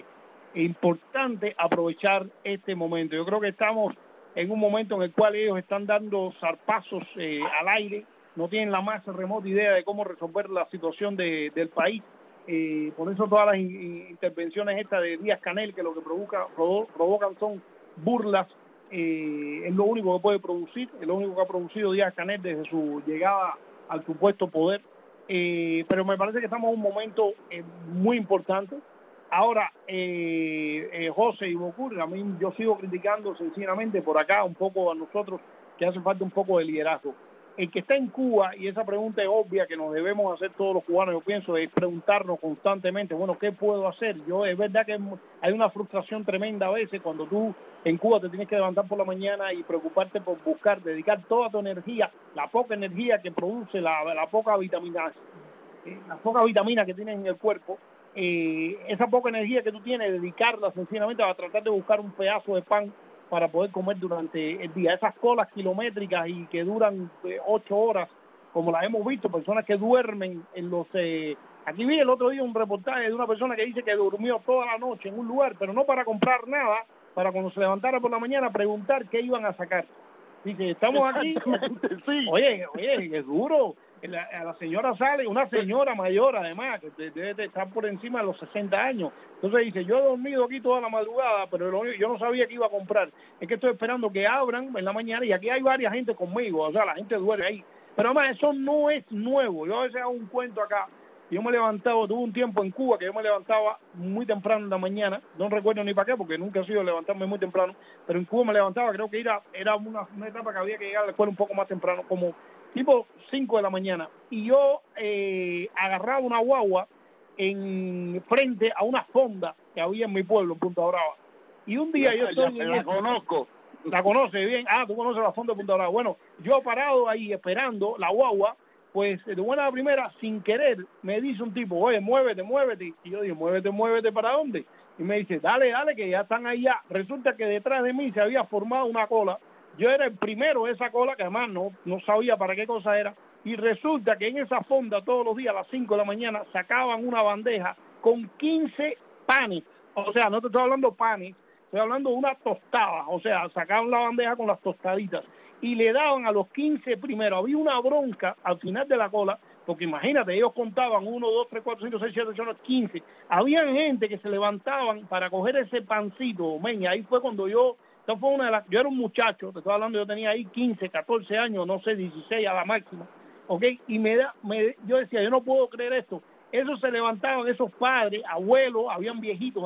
importante aprovechar este momento. Yo creo que estamos en un momento en el cual ellos están dando zarpazos eh, al aire, no tienen la más remota idea de cómo resolver la situación de, del país. Eh, por eso todas las in, intervenciones estas de Díaz-Canel, que lo que provoca, provo, provocan son burlas, eh, es lo único que puede producir, es lo único que ha producido Díaz-Canel desde su llegada al supuesto poder, eh, pero me parece que estamos en un momento eh, muy importante. Ahora, eh, eh, José y Bocur, a mí yo sigo criticando sencillamente por acá un poco a nosotros que hace falta un poco de liderazgo. El que está en Cuba, y esa pregunta es obvia que nos debemos hacer todos los cubanos, yo pienso, es preguntarnos constantemente, bueno, ¿qué puedo hacer? Yo es verdad que hay una frustración tremenda a veces cuando tú en Cuba te tienes que levantar por la mañana y preocuparte por buscar, dedicar toda tu energía, la poca energía que produce, la, la poca vitamina, eh, la poca vitamina que tienes en el cuerpo, eh, esa poca energía que tú tienes, dedicarla sencillamente a tratar de buscar un pedazo de pan para poder comer durante el día. Esas colas kilométricas y que duran eh, ocho horas, como las hemos visto, personas que duermen en los... Eh, aquí vi el otro día un reportaje de una persona que dice que durmió toda la noche en un lugar, pero no para comprar nada, para cuando se levantara por la mañana preguntar qué iban a sacar. Dice, estamos aquí...
sí.
Oye, oye, es duro. La, a la señora sale, una señora mayor además, que debe de estar por encima de los sesenta años. Entonces dice, yo he dormido aquí toda la madrugada, pero lo, yo no sabía que iba a comprar. Es que estoy esperando que abran en la mañana y aquí hay varias gente conmigo, o sea, la gente duerme ahí. Pero además eso no es nuevo. Yo a veces hago un cuento acá. Yo me levantaba, tuve un tiempo en Cuba que yo me levantaba muy temprano en la mañana, no recuerdo ni para qué, porque nunca he sido levantarme muy temprano, pero en Cuba me levantaba, creo que era, era una, una etapa que había que llegar a la escuela un poco más temprano, como tipo cinco de la mañana, y yo eh, agarraba una guagua en frente a una fonda que había en mi pueblo, en Punta Brava, y un día yo estoy...
La, la conozco.
La conoce bien, ah, tú conoces la fonda de Punta Brava. Bueno, yo parado ahí esperando la guagua, pues de buena primera, sin querer, me dice un tipo, oye, muévete, muévete. Y yo digo, muévete, muévete, ¿para dónde? Y me dice, dale, dale, que ya están ahí ya. Resulta que detrás de mí se había formado una cola. Yo era el primero de esa cola, que además no, no sabía para qué cosa era. Y resulta que en esa fonda, todos los días a las cinco de la mañana, sacaban una bandeja con quince panes. O sea, no te estoy hablando panes, estoy hablando de una tostada. O sea, sacaban la bandeja con las tostaditas. Y le daban a los quince primero. Había una bronca al final de la cola, porque imagínate, ellos contaban uno, dos, tres, cuatro, cinco, seis, siete, ocho, quince. Había gente que se levantaban para coger ese pancito, men, y ahí fue cuando yo, esto fue una de las, yo era un muchacho, te estoy hablando, yo tenía ahí quince, catorce años, no sé, dieciséis a la máxima, ¿ok? Y me da, me, yo decía, yo no puedo creer esto. Esos se levantaban, esos padres, abuelos, habían viejitos ahí,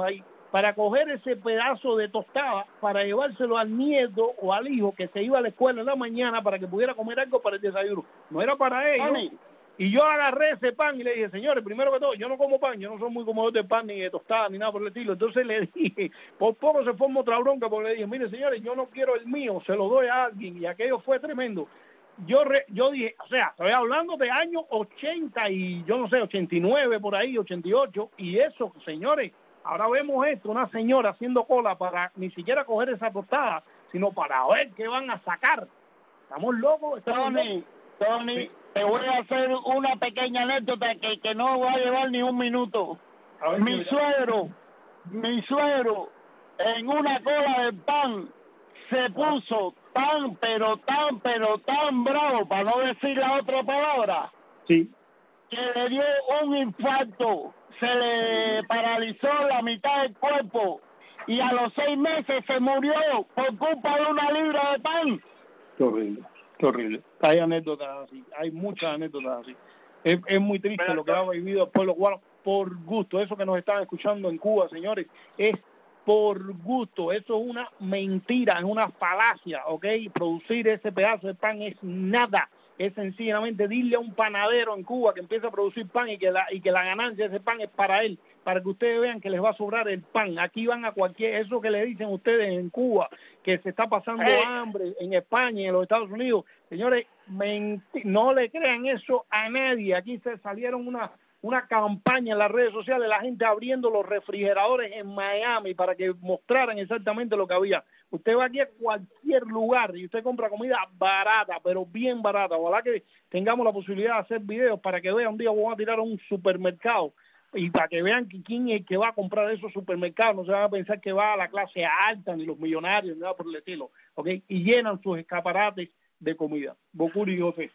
para coger ese pedazo de tostada para llevárselo al nieto o al hijo que se iba a la escuela en la mañana para que pudiera comer algo para el desayuno. No era para ellos.
Tony.
Y yo agarré ese pan y le dije, señores, primero que todo, yo no como pan, yo no soy muy comedor de pan ni de tostada ni nada por el estilo. Entonces le dije, por poco se forma otra bronca porque le dije, mire señores, yo no quiero el mío, se lo doy a alguien, y aquello fue tremendo. Yo re, yo dije, o sea, estoy hablando de años ochenta y yo no sé, ochenta y nueve por ahí, ochenta y ocho, y eso, señores, ahora vemos esto, una señora haciendo cola para ni siquiera coger esa tostada, sino para ver qué van a sacar. Estamos locos, estamos
Tony,
locos.
Tony,
Sí.
te voy a hacer una pequeña anécdota que, que no va a llevar ni un minuto.
A ver,
Mi
mira.
suegro, mi suegro, en una cola de pan, se puso tan, pero tan, pero tan bravo, para no decir la otra palabra,
Sí.
que le dio un infarto, se le paralizó la mitad del cuerpo y a los seis meses se murió por culpa de una libra de pan.
Qué horrible, qué horrible. Hay anécdotas así, hay muchas anécdotas así. Es, es muy triste
Pero,
lo que ha vivido el pueblo cubano por gusto. Eso que nos están escuchando en Cuba, señores, es por gusto. Eso es una mentira, es una falacia, ¿ok? Producir ese pedazo de pan es nada. Es sencillamente decirle a un panadero en Cuba que empiece a producir pan y que la y que la ganancia de ese pan es para él, para que ustedes vean que les va a sobrar el pan. Aquí van a cualquier, eso que le dicen ustedes en Cuba, que se está pasando
Hey.
hambre en España y en los Estados Unidos. Señores, menti- no le crean eso a nadie. Aquí se salieron una una campaña en las redes sociales, la gente abriendo los refrigeradores en Miami para que mostraran exactamente lo que había. Usted va aquí a cualquier lugar y usted compra comida barata, pero bien barata. Ojalá que tengamos la posibilidad de hacer videos para que vean. Un día vamos a tirar a un supermercado y para que vean que quién es el que va a comprar esos supermercados. No se van a pensar que va a la clase alta, ni los millonarios, ni nada por el estilo, ¿ok? Y llenan sus escaparates de comida. Bocuri y José.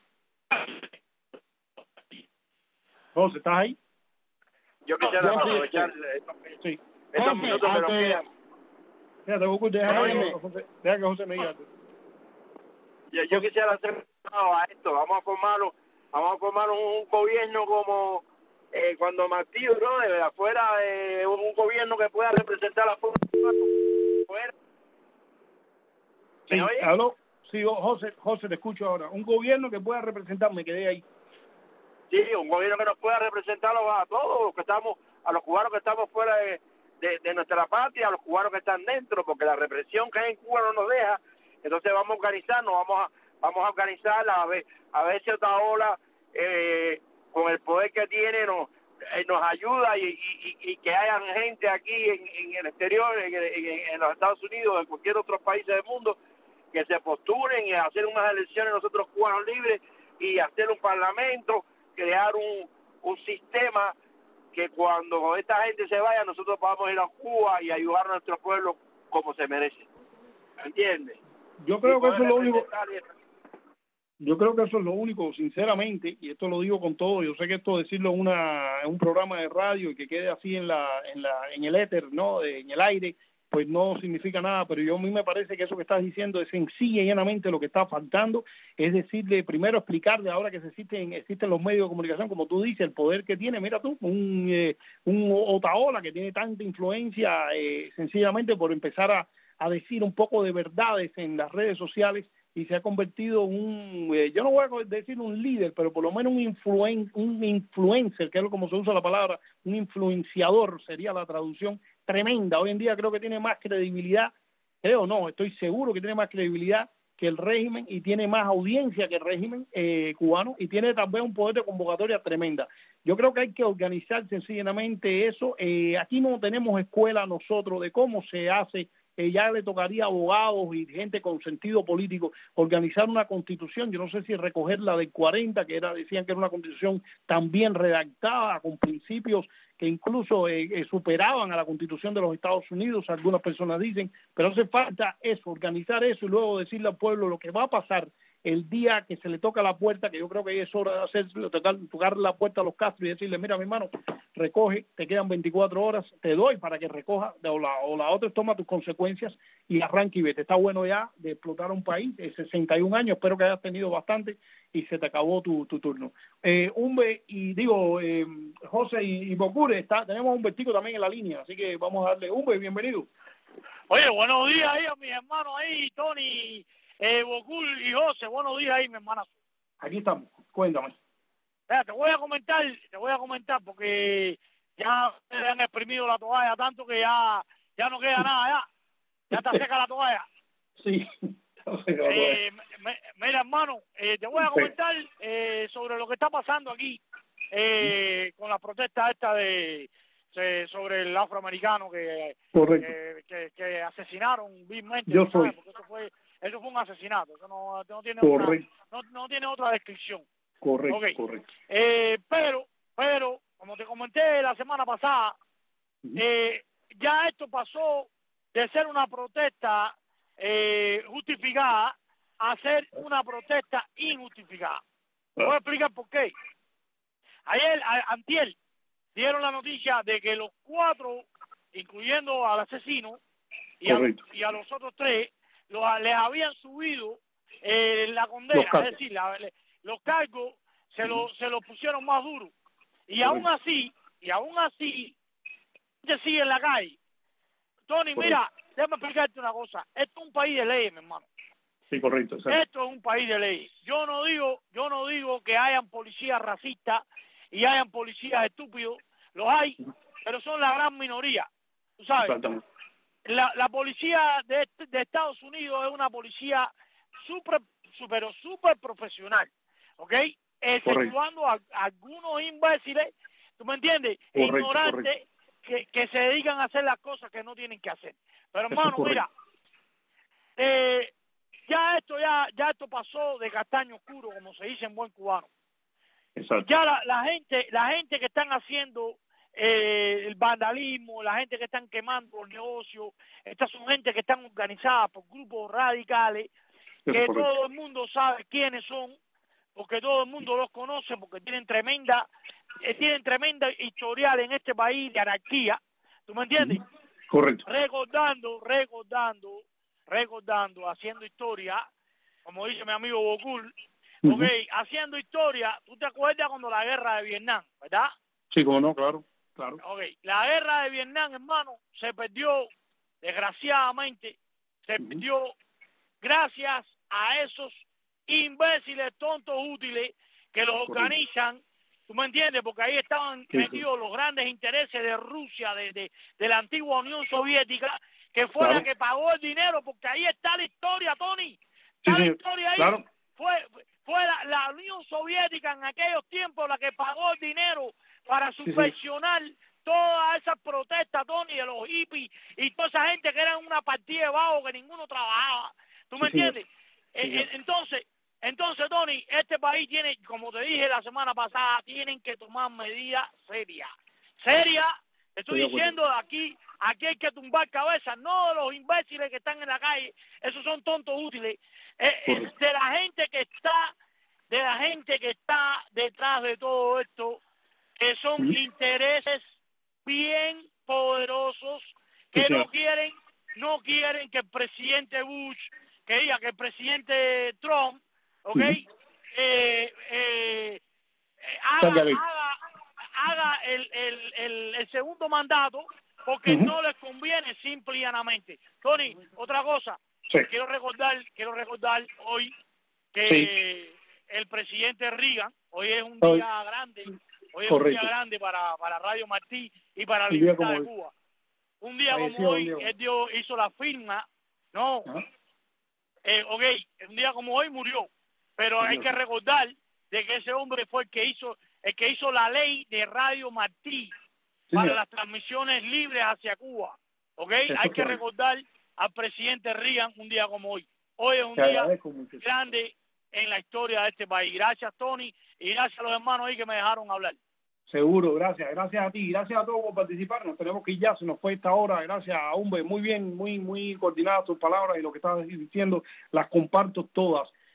José, ¿estás ahí?
Yo quisiera
Yo sí,
aprovechar
sí.
estos,
Sí.
estos
José,
minutos que nos
antes-
quedan.
Fíjate, Bocuri, deja,
Óyeme.
que José, deja que José me diga.
Yo, yo quisiera hacer un llamado a esto. Vamos a formarlo, vamos a formar un, un gobierno como eh, cuando Martí, bro, de afuera, eh, un, un gobierno que pueda representar a la fuerza. Fuera.
Sí,
¿Me oye?
aló. Sí, José, José, te escucho ahora. Un gobierno que pueda representar, me quedé ahí.
Sí, un gobierno que nos pueda representar a todos los que estamos, a los cubanos que estamos fuera de, de, de nuestra patria, a los cubanos que están dentro, porque la represión que hay en Cuba no nos deja. Entonces vamos a organizarnos, vamos a vamos a organizarla, a ver, a ver si otra ola, eh, con el poder que tiene, nos eh, nos ayuda y, y, y que hayan gente aquí en, en el exterior, en, en, en los Estados Unidos, en cualquier otro país del mundo, que se postulen y hacer unas elecciones nosotros cubanos libres y hacer un parlamento, crear un, un sistema que cuando esta gente se vaya nosotros podamos ir a Cuba y ayudar a nuestro pueblo como se merece. ¿Entiendes?
Yo creo
Y
que eso
poder
es lo único.
representar y-
Yo creo que eso es lo único, sinceramente, y esto lo digo con todo. Yo sé que esto decirlo en una en un programa de radio y que quede así en la en la en el éter, no, en el aire, pues no significa nada. Pero yo a mí me parece que eso que estás diciendo es sencilla y llanamente lo que está faltando, es decirle primero explicarle ahora que se existen existen los medios de comunicación, como tú dices, el poder que tiene. Mira tú, un eh, un Otaola que tiene tanta influencia, eh, sencillamente por empezar a a decir un poco de verdades en las redes sociales y se ha convertido en un, eh, yo no voy a decir un líder, pero por lo menos un, influen, un influencer, que es como se usa la palabra, un influenciador sería la traducción tremenda. Hoy en día creo que tiene más credibilidad, creo no, estoy seguro que tiene más credibilidad que el régimen y tiene más audiencia que el régimen eh, cubano y tiene también un poder de convocatoria tremenda. Yo creo que hay que organizar sencillamente eso. Eh, aquí no tenemos escuela nosotros de cómo se hace. Eh, ya le tocaría a abogados y gente con sentido político organizar una constitución. Yo no sé si recoger la del cuarenta, que era decían que era una constitución tan bien redactada, con principios que incluso eh, eh, superaban a la constitución de los Estados Unidos, algunas personas dicen, pero hace falta eso, organizar eso y luego decirle al pueblo lo que va a pasar el día que se le toca la puerta, que yo creo que es hora de hacerlo, tocar, tocar la puerta a los Castro y decirle, mira, mi hermano, recoge, te quedan veinticuatro horas, te doy para que recoja, o la, o la otra toma tus consecuencias y arranque y vete. Está bueno ya de explotar un país, de sesenta y un años, espero que hayas tenido bastante y se te acabó tu, tu turno. Eh, Umbe y digo, eh, José y, y Bocure, está, tenemos un vertigo también en la línea, así que vamos a darle. Umbe, bienvenido.
Oye, buenos días ahí a mis hermanos ahí, Tony, eh, Bocul y José, buenos días ahí, mi hermana.
Aquí estamos, cuéntame.
Mira, te voy a comentar, te voy a comentar porque ya se han exprimido la toalla tanto que ya, ya no queda nada, ya, ya está seca la toalla.
Sí.
Eh, me, mira, hermano, eh, te voy a comentar eh, sobre lo que está pasando aquí eh, con la protesta esta de, de sobre el afroamericano que, que, que, que asesinaron vilmente.
Yo soy.
Porque eso fue, eso fue un asesinato, eso no, no tiene
correcto.
otra, no, no tiene otra descripción.
Correcto,
okay.
correcto.
Eh, pero, pero, como te comenté la semana pasada, uh-huh. eh, ya esto pasó de ser una protesta Eh, justificada a hacer una protesta injustificada. Voy a explicar por qué. Ayer, a, antier, dieron la noticia de que los cuatro, incluyendo al asesino y, a, y a los otros tres, los, les habían subido eh, la condena, es decir, la, le, los cargos se lo, se lo pusieron más duros. Y Correcto. aún así, y aún así, se sigue en la calle. Tony, Correcto. mira, déjame explicarte una cosa. Esto es un país de leyes, mi hermano.
Sí, correcto.
Exacto. Esto es un país de leyes. Yo no digo, yo no digo que hayan policías racistas y hayan policías estúpidos. Los hay, pero son la gran minoría. Tú sabes.
Exactamente.
La, la policía de, de Estados Unidos es una policía super, super, super profesional, ¿ok? Exceptuando a, a algunos imbéciles, ¿tú me entiendes? Correcto, ignorantes. Correcto. Que, que se dedican a hacer las cosas que no tienen que hacer. Pero hermano, mira, eh, ya esto ya ya esto pasó de castaño oscuro, como se dice en buen cubano.
Exacto.
Ya la, la gente la gente que están haciendo eh, el vandalismo, la gente que están quemando los negocios, estas son gente que están organizadas por grupos radicales, que Eso todo el mundo sabe quiénes son, porque todo el mundo los conoce, porque tienen tremenda eh, tienen tremenda historial en este país de anarquía, ¿tú me entiendes?
Correcto.
Recordando, recordando, recordando, haciendo historia, como dice mi amigo Bocul, uh-huh. ok, haciendo historia. ¿Tú te acuerdas cuando la guerra de Vietnam, verdad?
Sí, como no, claro, claro.
Ok, la guerra de Vietnam, hermano, se perdió, desgraciadamente, se uh-huh. perdió gracias a esos imbéciles, tontos, útiles, que los Correcto. organizan. ¿Tú me entiendes? Porque ahí estaban sí, metidos sí. los grandes intereses de Rusia, de, de, de la antigua Unión Soviética, que fue claro. la que pagó el dinero, porque ahí está la historia, Tony. Está sí, la historia ahí.
Claro.
Fue, fue la, la Unión Soviética en aquellos tiempos la que pagó el dinero para subvencionar sí, sí. todas esas protestas, Tony, de los hippies y toda esa gente que eran una partida de vago que ninguno trabajaba. ¿Tú me sí, entiendes? Sí, eh, sí. Entonces... Entonces, Tony, este país tiene, como te dije la semana pasada, tienen que tomar medidas serias. Serias, estoy Estoy diciendo aquí, aquí hay que tumbar cabezas, no de los imbéciles que están en la calle, esos son tontos útiles, eh, es de la gente que está, de la gente que está detrás de todo esto, que son ¿Sí? intereses bien poderosos, que sí, no quieren, no quieren que el presidente Bush, que diga que el presidente Trump, ¿ok? Uh-huh. eh, eh, haga, haga, haga el, el, el, el segundo mandato porque uh-huh. no les conviene simple y llanamente. Tony, otra cosa, sí. quiero recordar quiero recordar hoy que sí. el presidente Reagan, hoy es un día hoy. grande, hoy es Correcto. un día grande para, para Radio Martí y para la Libertad de Cuba. Un día Falleció, como hoy, día. él dio, hizo la firma, no, uh-huh. eh, ok, un día como hoy murió. Pero hay que recordar de que ese hombre fue el que hizo el que hizo la ley de Radio Martí sí, para las transmisiones libres hacia Cuba, ¿ok? Eso hay que recordar al presidente Reagan un día como hoy. Hoy es un Te día grande en la historia de este país. Gracias, Tony, y gracias a los hermanos ahí que me dejaron hablar.
Seguro, gracias, gracias a ti, gracias a todos por participar. Nos tenemos que ir ya, se nos fue esta hora. Gracias a Umbe, muy bien, muy muy coordinadas tus palabras y lo que estabas diciendo, las comparto todas.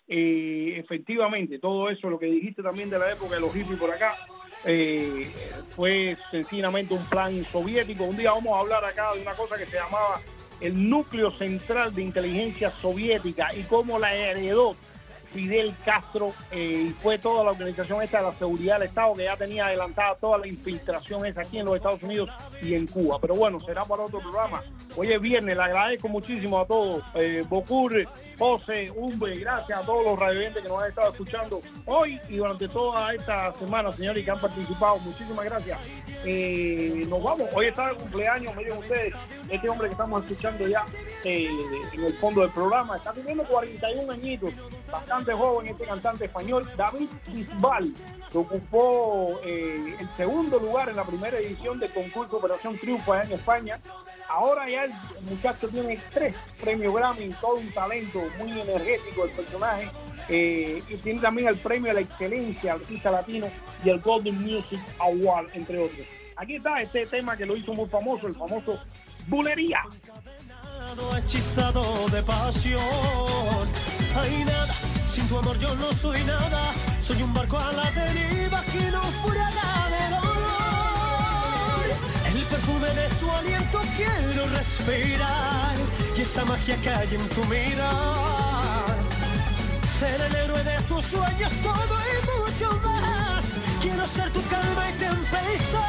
eh, efectivamente, todo eso, lo que dijiste también de la época de los hippies por acá, eh, fue sencillamente un plan soviético. Un día vamos a hablar acá de una cosa que se llamaba el núcleo central de inteligencia soviética y cómo la heredó Fidel Castro, eh, y fue toda la organización esta de la seguridad del Estado que ya tenía adelantada toda la infiltración esa aquí en los Estados Unidos y en Cuba. Pero bueno, será para otro programa. Hoy es viernes, le agradezco muchísimo a todos, eh, Bocur, José, Umbe, gracias a todos los radioyentes que nos han estado escuchando hoy y durante toda esta semana, señores, que han participado. Muchísimas gracias. Eh, nos vamos. Hoy está de cumpleaños, miren ustedes, este hombre que estamos escuchando ya eh, en el fondo del programa, está cumpliendo cuarenta y un añitos, bastante joven, este cantante español, David Bisbal, que ocupó eh, el segundo lugar en la primera edición del concurso Operación Triunfo allá en España. Ahora ya el muchacho tiene tres premios Grammy, todo un talento muy energético el personaje, eh, y tiene también el premio a la excelencia artista latino y el Golden Music Award, entre otros. Aquí está este tema que lo hizo muy famoso, el famoso Bulería.
Hechizado de pasión, hay nada, sin tu amor yo no soy nada, soy un barco a la deriva que no furada de dolor. El perfume de tu aliento quiero respirar y esa magia que hay en tu mirar. Ser el héroe de tus sueños, todo y mucho más. Quiero ser tu calma y tempestad.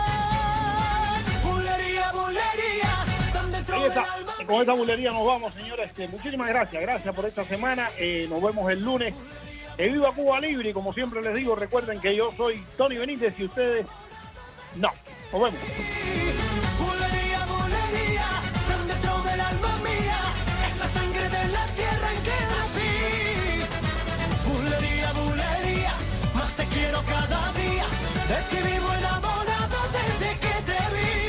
Bulería, bulería.
Ahí está. Y con esta bulería nos vamos, señores. Este, muchísimas gracias. Gracias por esta semana. Eh, nos vemos el lunes. Que viva Cuba Libre. Y como siempre les digo, recuerden que yo soy Tony Benítez y ustedes no. Nos vemos.
Bulería, bulería, tan dentro del alma mía, esa sangre de la tierra en que nací. Bulería, bulería, más te quiero cada día, de ti vivo enamorado desde que te vi.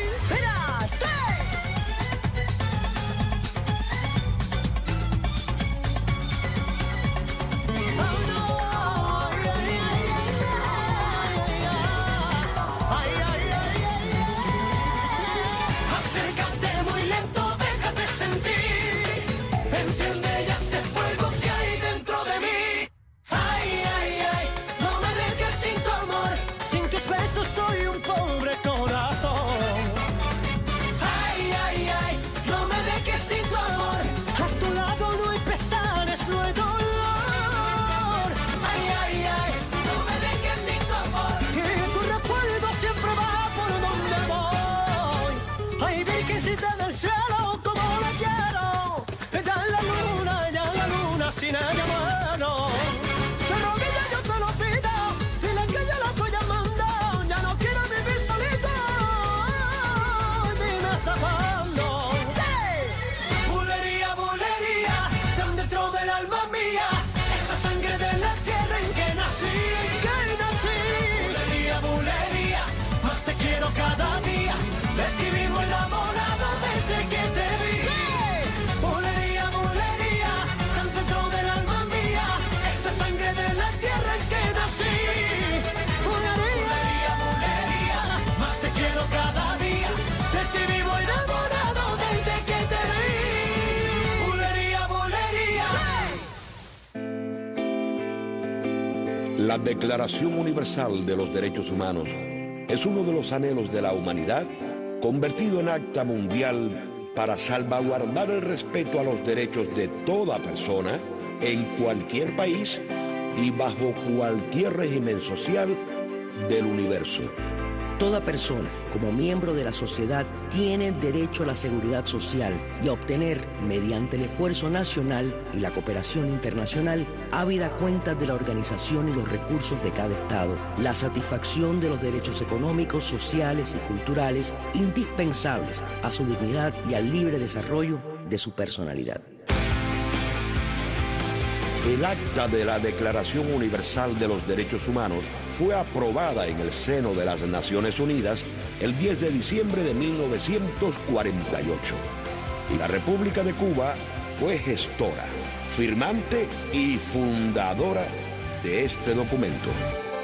Soy un pobre corazón. Ay, ay, ay, no me dejes sin tu amor. A tu lado no hay pesares, no hay dolor. Ay, ay, ay, no me dejes sin tu amor. Que tu recuerdo siempre va por donde voy. Ay, virgencita del cielo, como la quiero. Ya la luna, ya la luna sin ella muero. De rodillas yo te lo pido, dile que yo la estoy amando. Bulería, bulería, tan dentro del alma mía, esa sangre de la tierra en que nací, que nací. Bulería, bulería, más te quiero cada día, de ti vivo enamorado desde que te vi. Bulería, bulería, tan dentro del alma mía, esa sangre de la tierra en que nací. Bulería, bulería, más te quiero cada día, de ti vivo enamorado desde que te vi. Bulería, bulería.
La Declaración Universal de los Derechos Humanos es uno de los anhelos de la humanidad convertido en acta mundial para salvaguardar el respeto a los derechos de toda persona en cualquier país y bajo cualquier régimen social del universo.
Toda persona, como miembro de la sociedad, tiene derecho a la seguridad social y a obtener, mediante el esfuerzo nacional y la cooperación internacional, ávida cuenta de la organización y los recursos de cada Estado, la satisfacción de los derechos económicos, sociales y culturales indispensables a su dignidad y al libre desarrollo de su personalidad.
El acta de la Declaración Universal de los Derechos Humanos fue aprobada en el seno de las Naciones Unidas el diez de diciembre de mil novecientos cuarenta y ocho. Y la República de Cuba fue gestora, firmante y fundadora de este documento.